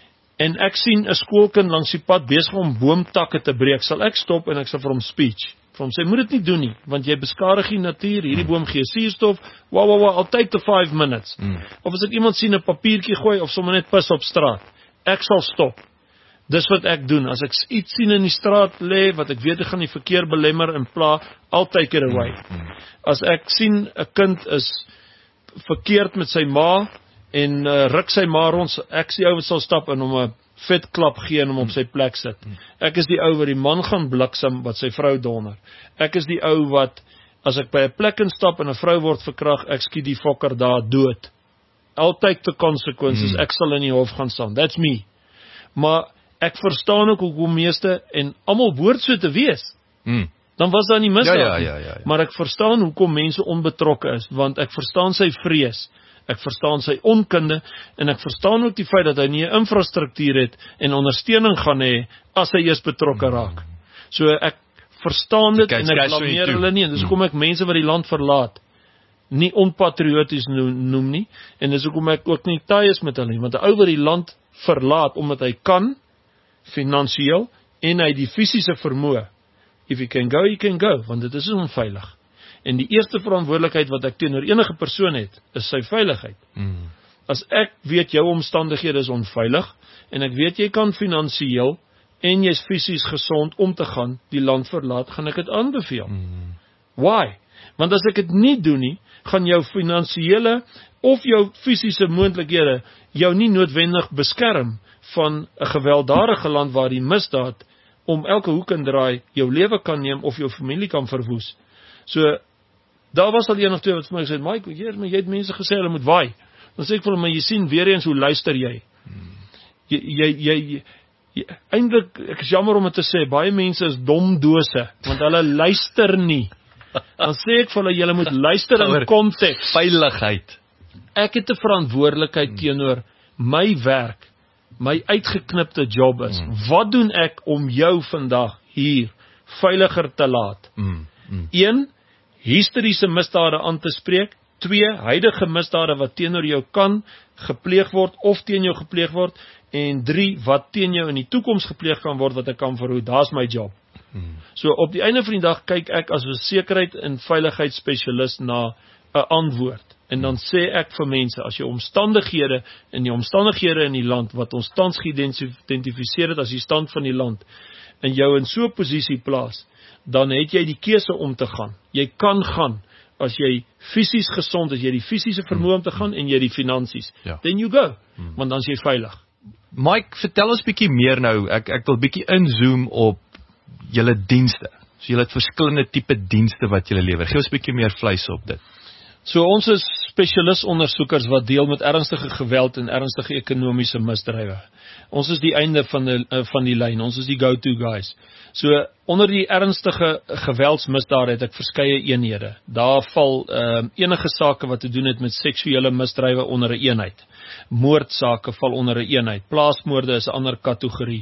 en ek sien 'n skoolkind langs die pad besig om boomtakke te breek, sal ek stop en ek sal vir hom speech. Vir hom sê, moet dit nie doen nie, want jy beskadig die natuur, hierdie boom gee suurstof, wow, wow, wow, I'll take the five minutes. Mm. Of as ek iemand sien 'n papiertjie gooi, of sommer net pis op straat, ek sal stop. Dis wat ek doen, as ek iets sien in die straat lê, wat ek weet ek gaan die verkeer belemmer en pla, I'll take it away. Mm. As ek sien 'n kind is verkeerd met sy ma, en uh, ruk sy ma rond, ek is die ou wat sal stap en hom 'n vet klap gee en hom op sy plek sit. Ek is die ou wat die man gaan bliksem wat sy vrou donder. Ek is die ou wat, as ek by 'n plek instap en 'n vrou word verkrag, ek skiet die fokker daar dood. I'll take the consequences, mm. ek sal in die hof gaan staan. That's me. Maar ek verstaan ook hoekom meeste, en almal behoort so te wees. Mm. Dan was daar nie misdaad ja, ja, ja, ja, ja. Maar ek verstaan hoekom mense onbetrokke is, want ek verstaan sy vrees. Ek verstaan sy onkunde, en ek verstaan ook die feit dat hy nie 'n infrastruktuur het en ondersteuning gaan hê as hy eers betrokke raak. So ek verstaan dit en ek blameer hulle nie, en dis hoekom ek mense wat die land verlaat nie onpatrioties noem nie, en dis hoekom ek ook nie taai is met hulle nie, want 'n ou wat die land verlaat omdat hy kan, finansiëel, en hy die fisiese vermoë, if he can go, he can go, want dit is onveilig. En die eerste verantwoordelikheid wat ek teenoor enige persoon het, is sy veiligheid. Mm. As ek weet jou omstandighede is onveilig, en ek weet jy kan finansiëel, en jy is fisies gesond om te gaan, die land verlaat, gaan ek dit aanbeveel. Mm. Why? Want as ek dit nie doen nie, gaan jou finansiële, of jou fisiese moontlikhede, jou nie noodwendig beskerm, van 'n gewelddadige land waar die misdaad, om elke hoek en draai, jou lewe kan neem, of jou familie kan verwoes. So, daar was al een of twee wat vir my gesê, Mike, jy, jy het mense gesê, hulle moet waai. Dan sê ek vir hulle, maar jy sien weer eens hoe luister jy. Jy, jy, jy, jy eintlik, ek is jammer om het te sê, baie mense is dom dose, want hulle luister nie. Dan sê ek vir hulle, julle moet luister in konteks. Veiligheid. Ek het 'n verantwoordelikheid teenoor my werk, my uitgeknipte job is. Mm. Wat doen ek om jou vandag hier veiliger te laat? Mm. Mm. Een, hysteriese misdade aan te spreek, twee, huidige misdade wat teenoor jou kan gepleeg word of teen jou gepleeg word, en drie, wat teen jou in die toekoms gepleeg kan word wat ek kan verhoed. Daar's my job. Hmm. So op die einde van die dag kyk ek as 'n sekerheid en veiligheidsspesialist na 'n antwoord. En dan sê ek vir mense, as jou omstandighede en die omstandighede in die land wat ons tans geïdentifiseer het as die stand van die land, en jou in so 'n posisie plaas, dan het jy die keuse om te gaan. Jy kan gaan as jy fisies gesond is, jy die fisiese vermoë om te gaan en jy die finansies. Ja. Then you go, hmm. want dan is jy veilig. Mike, vertel ons bietjie meer nou. Ek ek wil bietjie inzoom op julle dienste. So julle het verskillende tipe dienste wat julle lewer. Gee ons bietjie meer vleis op dit. So ons is spesialis ondersoekers wat deel met ernstige geweld en ernstige ekonomiese misdrywe. Ons is die einde van die van die lyn. Ons is die go-to guys. So onder die ernstige geweldsmisdade het ek verskeie eenhede. Daar val uh, enige sake wat te doen het met seksuele misdrywe onder 'n eenheid. Moordsake val onder 'n eenheid. Plaasmoorde is 'n ander kategorie.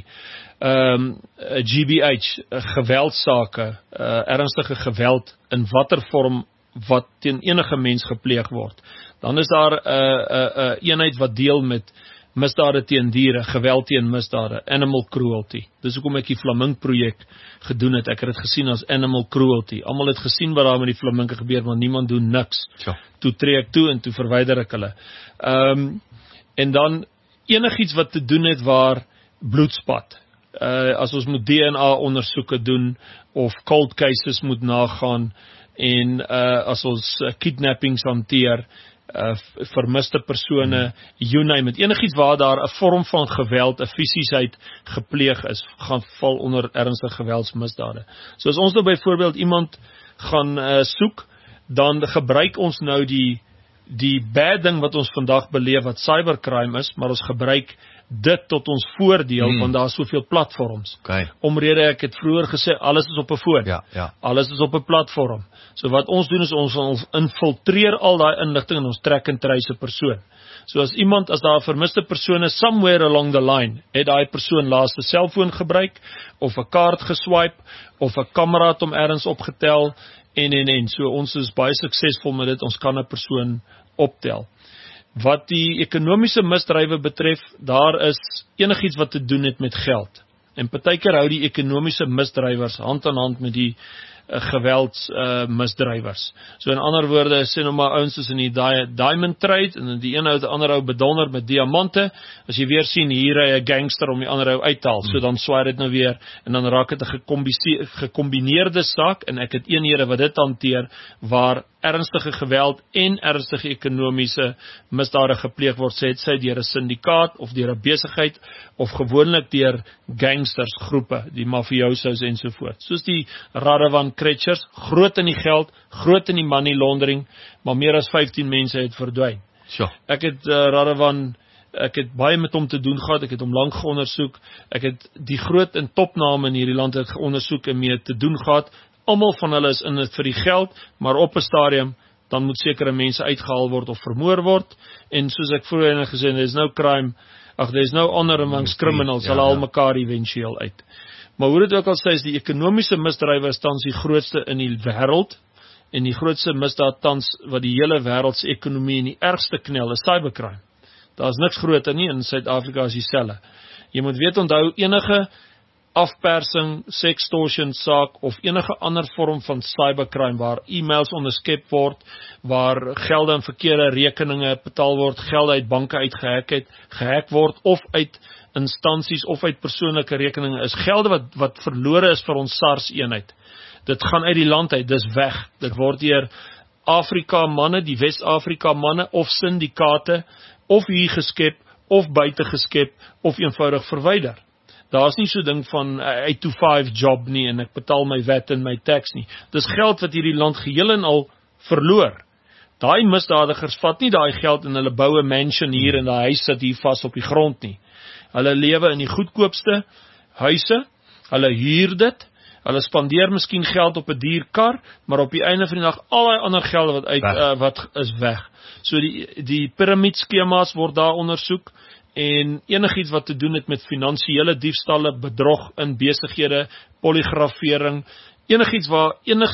Um, G B H, geweldsake, uh, ernstige geweld in watter vorm wat teen enige mens gepleeg word. Dan is daar 'n uh, uh, uh, eenheid wat deel met misdade teen diere, geweld teen misdade, animal cruelty. Dis hoekom ek die Flaming projek gedoen het. Ek het dit gesien as animal cruelty. Almal het gesien wat daar met die flaminke gebeur, maar niemand doen niks. Ja. Toe tree ek toe en toe verwyder ek hulle. Um, en dan enigiets wat te doen het waar bloedspat. Uh, as ons moet D N A ondersoeke doen of cold cases moet nagaan en uh, as ons uh, kidnappings hanteer, uh, vermiste persone, hmm. you name it, enigiets waar daar 'n vorm van geweld, 'n fisiesheid gepleeg is, gaan val onder ernstige geweldsmisdade. So as ons nou byvoorbeeld iemand gaan uh, soek, dan gebruik ons nou die die bad ding wat ons vandag beleef wat cybercrime is, maar ons gebruik dit tot ons voordeel, hmm. want daar is soveel platforms. Okay. Omrede ek het vroeër gesê, alles is op 'n foon. Ja, ja. Alles is op 'n platform. So wat ons doen is ons, ons infiltreer al daai inligting en ons trek en trace 'n persoon. So as iemand, as daar 'n vermiste persoon is, somewhere along the line, het daai persoon laaste selfoon gebruik, of 'n kaart geswipe, of 'n kamera het hom ergens opgetel, en en en. So ons is baie suksesvol met dit, ons kan 'n persoon optel. Wat die ekonomiese misdrywe betref, daar is enigiets wat te doen het met geld. En partykeer hou die ekonomiese misdrywers hand aan hand met die uh, gewelds uh, misdrywers. So in ander woorde, sê nou maar ouens is in die di diamond trade, en die een hou die ander hou bedonder met diamante. As jy weer sien, hier ry 'n gangster om die ander hou uithaal, so dan swaai dit nou weer, en dan raak dit 'n gekombineerde saak, en ek het eenhede wat dit hanteer, waar ernstige geweld en ernstige ekonomiese misdade gepleeg word, sê dit sy deur 'n syndikaat of deur 'n besigheid of gewoonlik deur gangsters groepe, die mafiosos en so voort. Soos die Radovan Kretschers, groot in die geld, groot in die money laundering, maar meer as vyftien mense het verdwyn. Sure. Ek het uh, Radovan Ek het baie met hom te doen gehad, ek het hom lank geondersoek, ek het die groot en topname in hierdie land het geondersoek en mee te doen gehad. Almal van hulle is in dit vir die geld, maar op 'n stadium, dan moet sekere mense uitgehaal word of vermoor word, en soos ek vroeër gesê het, there is no crime, ag, there is no honor amongst criminals, ja, hulle haal ja. mekaar eventueel uit. Maar hoe dit ook al sê, is die ekonomiese misdrywe is tans die grootste in die wêreld, en die grootste misdaad tans, wat die hele wêreld se ekonomie in die ergste knel, is cybercrime. Daar is niks groter nie, in Suid-Afrika is dieselfde. Jy moet weet, onthou, enige afpersing, sextortion saak of enige ander vorm van cybercrime waar e-mails onderskep word, waar gelde en verkeerde rekeninge betaal word, geld uit banke uitgehack het, gehack word of uit instansies of uit persoonlike rekeninge is gelde wat wat verlore is vir ons SARS eenheid. Dit gaan uit die land uit, dis weg. Dit word deur Afrika manne, die Wes-Afrika manne of syndikate of hier geskep of buite geskep of eenvoudig verwyder. Daar is nie so ding van eight to five job nie en ek betaal my wet en my tax nie. Dis geld wat hierdie land geheel en al verloor. Daai misdadigers vat nie daai geld en hulle bou 'n mansion hier en daai huis sit hier vas op die grond nie. Hulle lewe in die goedkoopste huise, hulle huur dit, hulle spandeer miskien geld op 'n duur kar, maar op die einde van die dag al daai ander geld wat uit uh, wat is weg. So die die piramidskemas word daar ondersoek. En enigiets wat te doen het met finansiële diefstalle, bedrog in besighede, polygrafering, enigiets waar enigs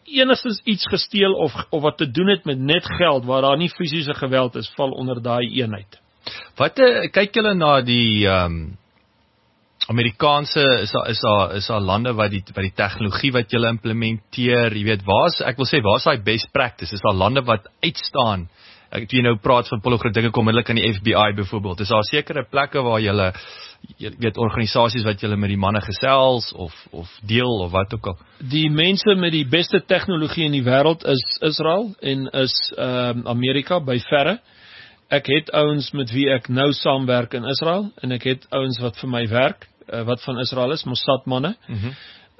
enigstens iets gesteel of of wat te doen het met net geld waar daar nie fisiese geweld is, val onder daai eenheid. Wat uh, kyk julle na die um, Amerikaanse is daar is daar is daar lande wat die wat die tegnologie wat julle implementeer, jy weet, waar's ek wil sê waar's daai best practice? Is daar lande wat uitstaan? Ek jy nou praat van polygone dinge kom onmiddellik aan die F B I byvoorbeeld. Is daar sekere plekke waar julle jy weet organisasies wat julle met die manne gesels of of deel of wat ook al? Die mense met die beste tegnologie in die wêreld is Israel en is um, Amerika by verre. Ek het ouens met wie ek nou saamwerk in Israel en ek het ouens wat vir my werk, uh, wat van Israel is, Mossad manne. Mm-hmm.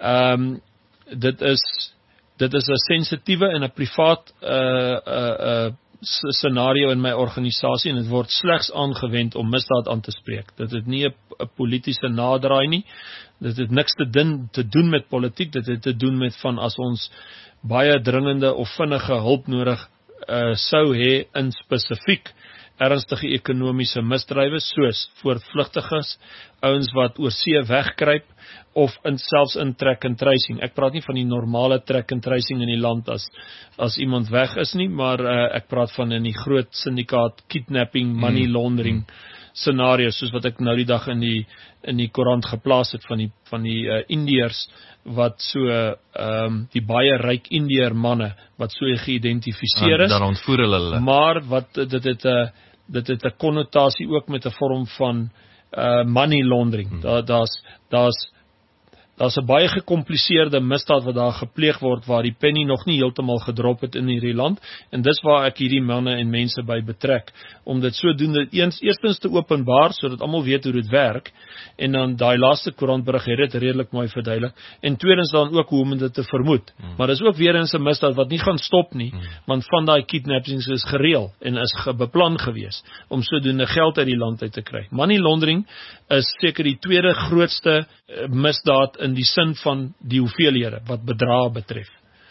Um, dit is dit is 'n sensitiewe en 'n privaat uh, uh, uh, scenario in my organisasie en dit word slegs aangewend om misdaad aan te spreek. Dit het nie 'n politieke nadraai nie. Dit het niks te doen te doen met politiek, dit het te doen met van as ons baie dringende of vinnige hulp nodig uh, sou hê in spesifiek ernstige ekonomiese misdrywe soos voortvlugtiges, ouens wat oor see wegkruip of in selfs in track and tracing. Ek praat nie van die normale track and tracing in die land as as iemand weg is nie, maar uh, ek praat van in die groot syndikaat kidnapping, money laundering mm. scenario soos wat ek nou die dag in die in die koerant geplaas het van die van die uh, Indiërs wat so ehm um, die baie ryk Indiër manne wat so geïdentifiseer is. Dan ontvoer hulle hulle. Maar wat dit het 'n dit het 'n konnotasie ook met 'n vorm van uh, money laundering. Hmm. Daar daar's daar's daar's 'n baie gekompliseerde misdaad wat daar gepleeg word waar die penny nog nie heeltemal gedrop het in hierdie land en dis waar ek hierdie manne en mense by betrek om dit sodoende eens eerstens te openbaar sodat almal weet hoe dit werk en dan daai laaste koerantberig het dit redelik mooi verduidelik en tweedens dan ook hoe om dit te vermoed. Hmm. Maar dis ook weer eens 'n misdaad wat nie gaan stop nie, hmm. want van daai kidnappings is gereël en is beplan gewees om sodoende geld uit die land uit te kry. Money laundering is seker die tweede grootste uh, misdaad in die sin van die hoeveelhede wat bedrae betref.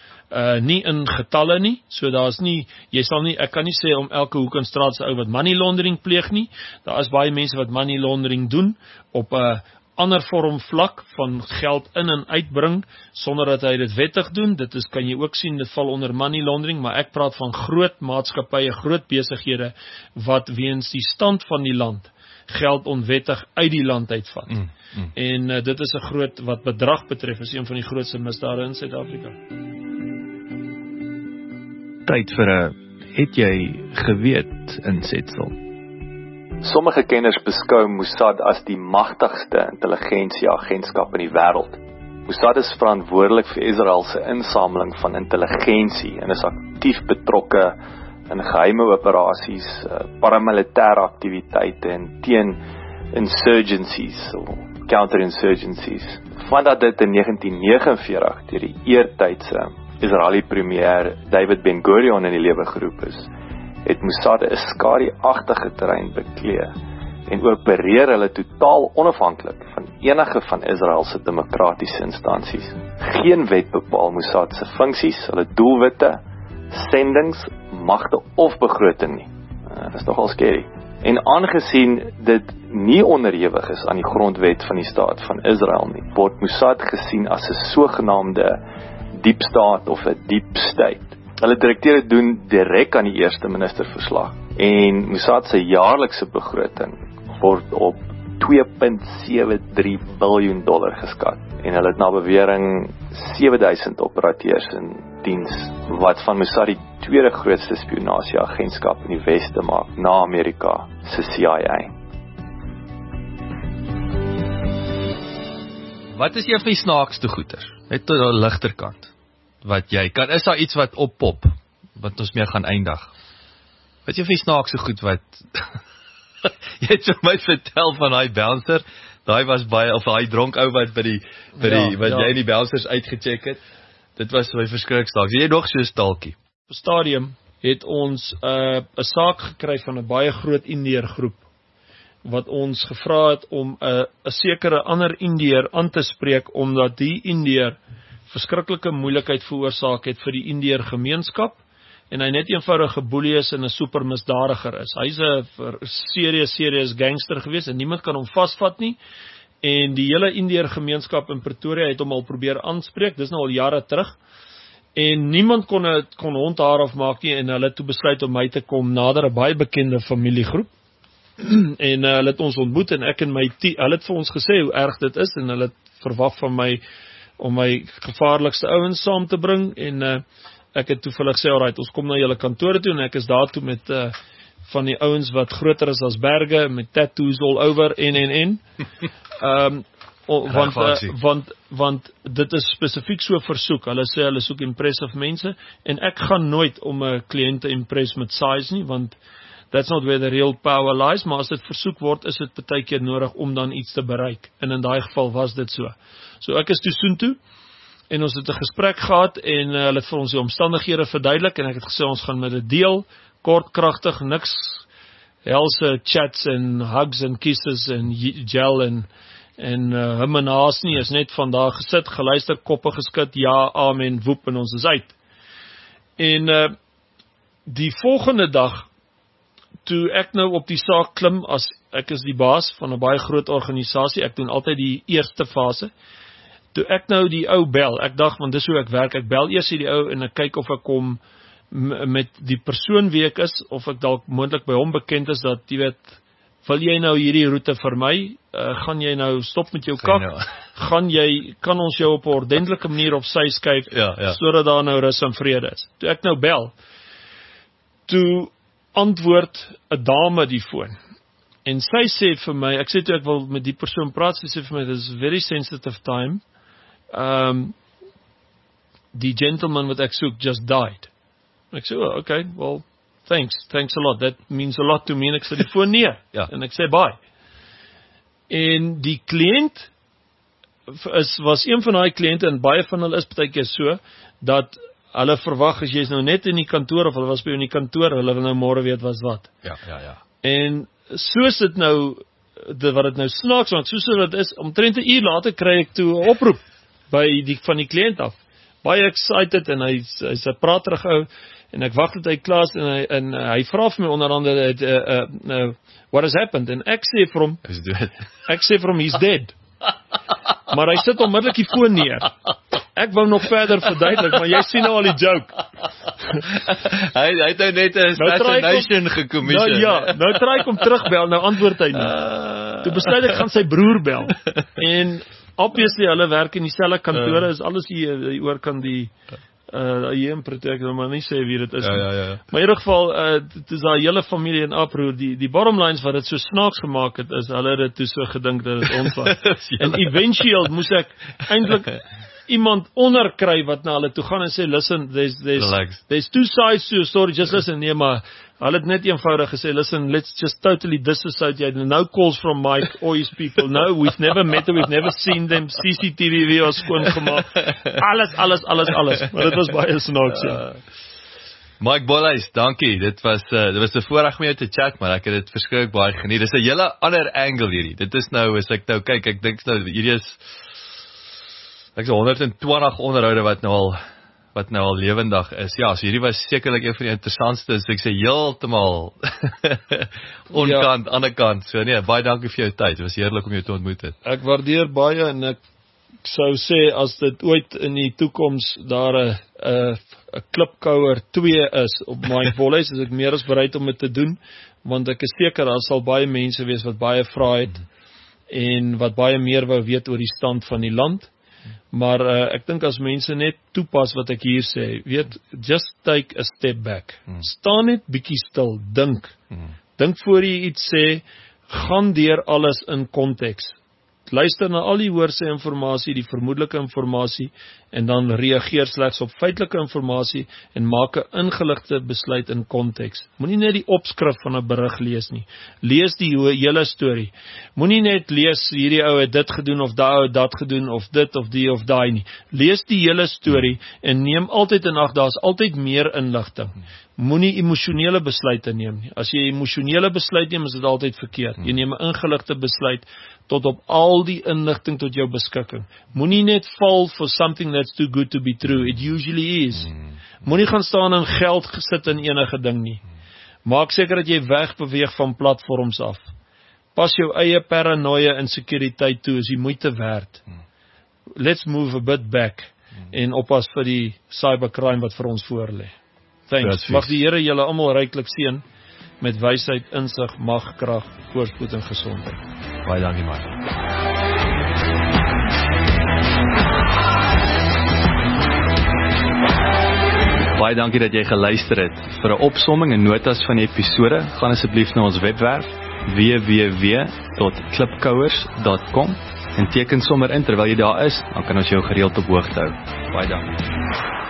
Uh, nie in getalle nie, so daar is nie, jy sal nie, ek kan nie sê om elke hoek en straat se ou wat money laundering pleeg nie, daar is baie mense wat money laundering doen op 'n uh, ander vorm vlak van geld in en uitbring, sonder dat hy dit wettig doen, dit is, kan jy ook sien, dit val onder money laundering, maar ek praat van groot maatskappye, groot besighede, wat weens die stand van die land, geld onwettig uit die land uitvat. Mm, mm. En uh, dit is 'n groot, wat bedrag betref, is een van die grootste misdade in Suid-Afrika. Tyd vir 'n het jy geweet insetsel. Sommige kenners beskou Mossad as die magtigste intelligensieagentskap in die wêreld. Mossad is verantwoordelik vir Israel se insameling van intelligensie en is aktief betrokke in geheime operasies, paramilitêre aktiwiteite en teen insurgencies of counterinsurgencies. Vandat dit in negentien negenenveertig deur die eertydse Israeli premier David Ben-Gurion in die lewe geroep is, het Mossad 'n skadu-agtige terrein beklee en opereer hulle totaal onafhanklik van enige van Israel se demokratiese instansies. Geen wet bepaal Mossad se funksies, hulle doelwitte, sendings, magte of begroting nie. Uh, dit is nogal skerry. En aangesien dit nie onderhewig is aan die grondwet van die staat van Israel nie, word Mossad gesien as 'n sogenaamde diep staat of 'n deep state. Hulle direkteure doen direk aan die eerste minister verslag en Mossad se jaarlikse begroting word op twee komma sewe drie biljoen dollar geskat en hulle het na bewering sewe duisend operateurs in diens wat van Mossad die tweede grootste spionasieagentskap in die weste maak na Amerika se C I A. Wat is een van die snaakste goeters? Net tot die ligterkant. Wat jy kan, is daar iets wat oppop, wat ons mee gaan eindig? Wat jy van die snaakste goed wat, jy het so my vertel van die bouncer, daai was baie, of die dronk ou wat by die, by die ja, wat ja. jy in die bouncers uitgecheck het, dit was my verskrik staaks. Jy nog so stalkie? Op stadium het ons 'n uh, 'n saak gekry van 'n baie groot Indiër groep, wat ons gevra het om 'n uh, 'n sekere ander Indiër aan te spreek, omdat die Indiër verskriklike moeilikheid veroorsaak het vir die Indiër gemeenskap, en hy net eenvoudig geboelie is en 'n super misdadiger is. Hy's 'n serious, serious gangster gewees, en niemand kan hom vasvat nie, en die hele Indiër gemeenskap in Pretoria het hom al probeer aanspreek, dis nou al jare terug, En niemand kon het kon hond haar afmaak nie en hulle het toe besluit om my te kom nader 'n baie bekende familiegroep. en uh, hulle het ons ontmoet en ek en my team, hulle het vir ons gesê hoe erg dit is en hulle het verwag van my om my gevaarlikste ouens saam te bring en uh, ek het toevallig gesê, alright, ons kom na julle kantore toe en ek is daar toe met uh, van die ouens wat groter is as berge met tattoos all over en en en. um, want, uh, want want dit is spesifiek so versoek. Hulle sê hulle soek impressive mense en ek gaan nooit om 'n kliënt te impress met size nie, want that's not where the real power lies, maar as dit versoek word, is dit baie keer nodig om dan iets te bereik. En in daai geval was dit so. So ek is toe soontoe en ons het 'n gesprek gehad en uh, hulle het vir ons die omstandighede verduidelik en ek het gesê ons gaan met dit deel, kort, kragtig, niks helse chats en hugs en kisses en gel en en uh, hom en haas nie, is net vandag gesit, geluister, koppe geskit, ja, amen, woep en ons is uit. En uh, die volgende dag toe ek nou op die saak klim, as ek is die baas van 'n baie groot organisasie, ek doen altyd die eerste fase, toe ek nou die ou bel, ek dacht, want dis hoe ek werk, ek bel eers die ou en ek kyk of ek kom met die persoon wie ek is, of ek dalk moontlik by hom bekend is, dat jy weet, wil jy nou hierdie roete vir my, uh, gaan jy nou stop met jou kak, nou. gaan jy, kan ons jou op 'n ordentlike manier op sy skuif, ja, ja. sodat daar nou rus en vrede is. Toe ek nou bel, toe antwoord 'n dame die foon, en sy sê vir my, ek sê toe ek wil met die persoon praat, sy sê vir my, this is very sensitive time, um, die gentleman wat ek soek just died. Ek sê, oh, okay, well, thanks, thanks a lot, that means a lot to me, en ek sê die foon neer, ja. en ek sê bye. En die kliënt is, was een van die kliënte, en baie van hulle is partykeer so, dat hulle verwag as jy is nou net in die kantoor, of hulle was by in die kantoor, hulle wil nou môre weet was wat. Ja, ja, ja. En soos dit nou, de, wat dit nou snaaks maak, soos dit is, omtrent 'n uur later kry ek toe 'n oproep, by die, van die kliënt af. Baie excited, en hy, hy sy praat terug ou, en ek wacht dat hy klaar is, en hy, en, uh, hy vraag vir my onder andere, uh, uh, uh, what has happened, en ek sê vir hom, ek sê vir hom, he's dead. Maar hy sit onmiddellik die foon neer. Ek wou nog verder verduidelik, maar jy sien nou al die joke. hy, hy het nou net 'n assassination gecommission. Nou ja, nou try ek om terugbel, nou antwoord hy nie. Toe besluit ek gaan sy broer bel. En obviously, hulle werk in dieselfde kantore, is alles hier, hier oor kan die uh, hier in Pretoria, ek maar nie sê wie dit is. Ja, ja, ja. Maar in ieder geval, uh, dit is daar hele familie in oproer, die, die bottom lines wat dit so snaaks gemaak het, is hulle het toe so gedink dat het ons was. En eventueel moes ek eintlik iemand onderkry wat na hulle toe gaan en sê, listen, there's, there's, there's two sides to a story, just listen, nee, maar hulle het net eenvoudig gesê, listen, let's just totally disassociate, no calls from Mike or his people, no, we've never met them, we've never seen them, C C T V video's skoon gemaak, alles, alles, alles, alles, maar dit was baie snaaks, ja. Mike Bolhuis, dankie, dit was uh, dit was 'n voorreg om jou te chat, maar ek het dit verskriklik baie geniet, dit is 'n hele ander angle hierdie, dit is nou, as ek nou kyk, ek dink nou, hierdie is ek sê honderd en twintig onderhoude wat nou al wat nou al lewendig is. Ja, so hierdie was sekerlik een van die interessantste, so ek sê heeltemal onkant, ja. Ander kant. So nee, baie dankie vir jou tyd. Dit was heerlik om jou te ontmoet het. Ek waardeer baie en ek sou sê as dit ooit in die toekoms daar 'n 'n 'n klipkouer twee is op Mike Bolhuis, is ek meer as bereid om dit te doen, want ek is seker daar sal baie mense wees wat baie vra het hmm. en wat baie meer wou weet oor die stand van die land. Maar uh, ek dink as mense net toepas wat ek hier sê, weet, just take a step back. Hmm. Staan net bietjie stil, dink. Hmm. Dink voor jy iets sê, gaan deur alles in konteks. Luister na al die hoorse informasie, die vermoedelike informasie, en dan reageer slegs op feitelike informasie en maak 'n ingeligte besluit in konteks. Moenie net die opskrif van 'n berig lees nie. Lees die hele storie. Moenie net lees hierdie ou het dit gedoen of daai ou het dat gedoen of dit of die of daai nie. Lees die hele storie en neem altyd in ag, daar's altyd meer inligting. Moenie emosionele besluite neem nie. As jy emosionele besluit neem, is dit altyd verkeerd. Jy neem 'n ingeligte besluit tot op al die inligting tot jou beskikking. Moenie net val for something that's too good to be true. It usually is. Moenie gaan staan en geld gesit in enige ding nie. Maak seker dat jy wegbeweeg van platforms af. Pas jou eie paranoia en sekuriteit toe, is die moeite werd. Let's move a bit back. en oppas vir die cybercrime wat vir ons voorlê. Thanks. Precies. Mag die Here julle almal ryklik seën met wysheid, insig, mag, krag, voorspoed en gesondheid. Baie dankie man. Baie dankie dat jy geluister het. Vir 'n opsomming en notas van die episode, gaan asseblief na ons webwerf w w w dot klipkouers dot com en teken sommer in terwyl jy daar is, dan kan ons jou gereeld op hoogte hou. Baie dankie.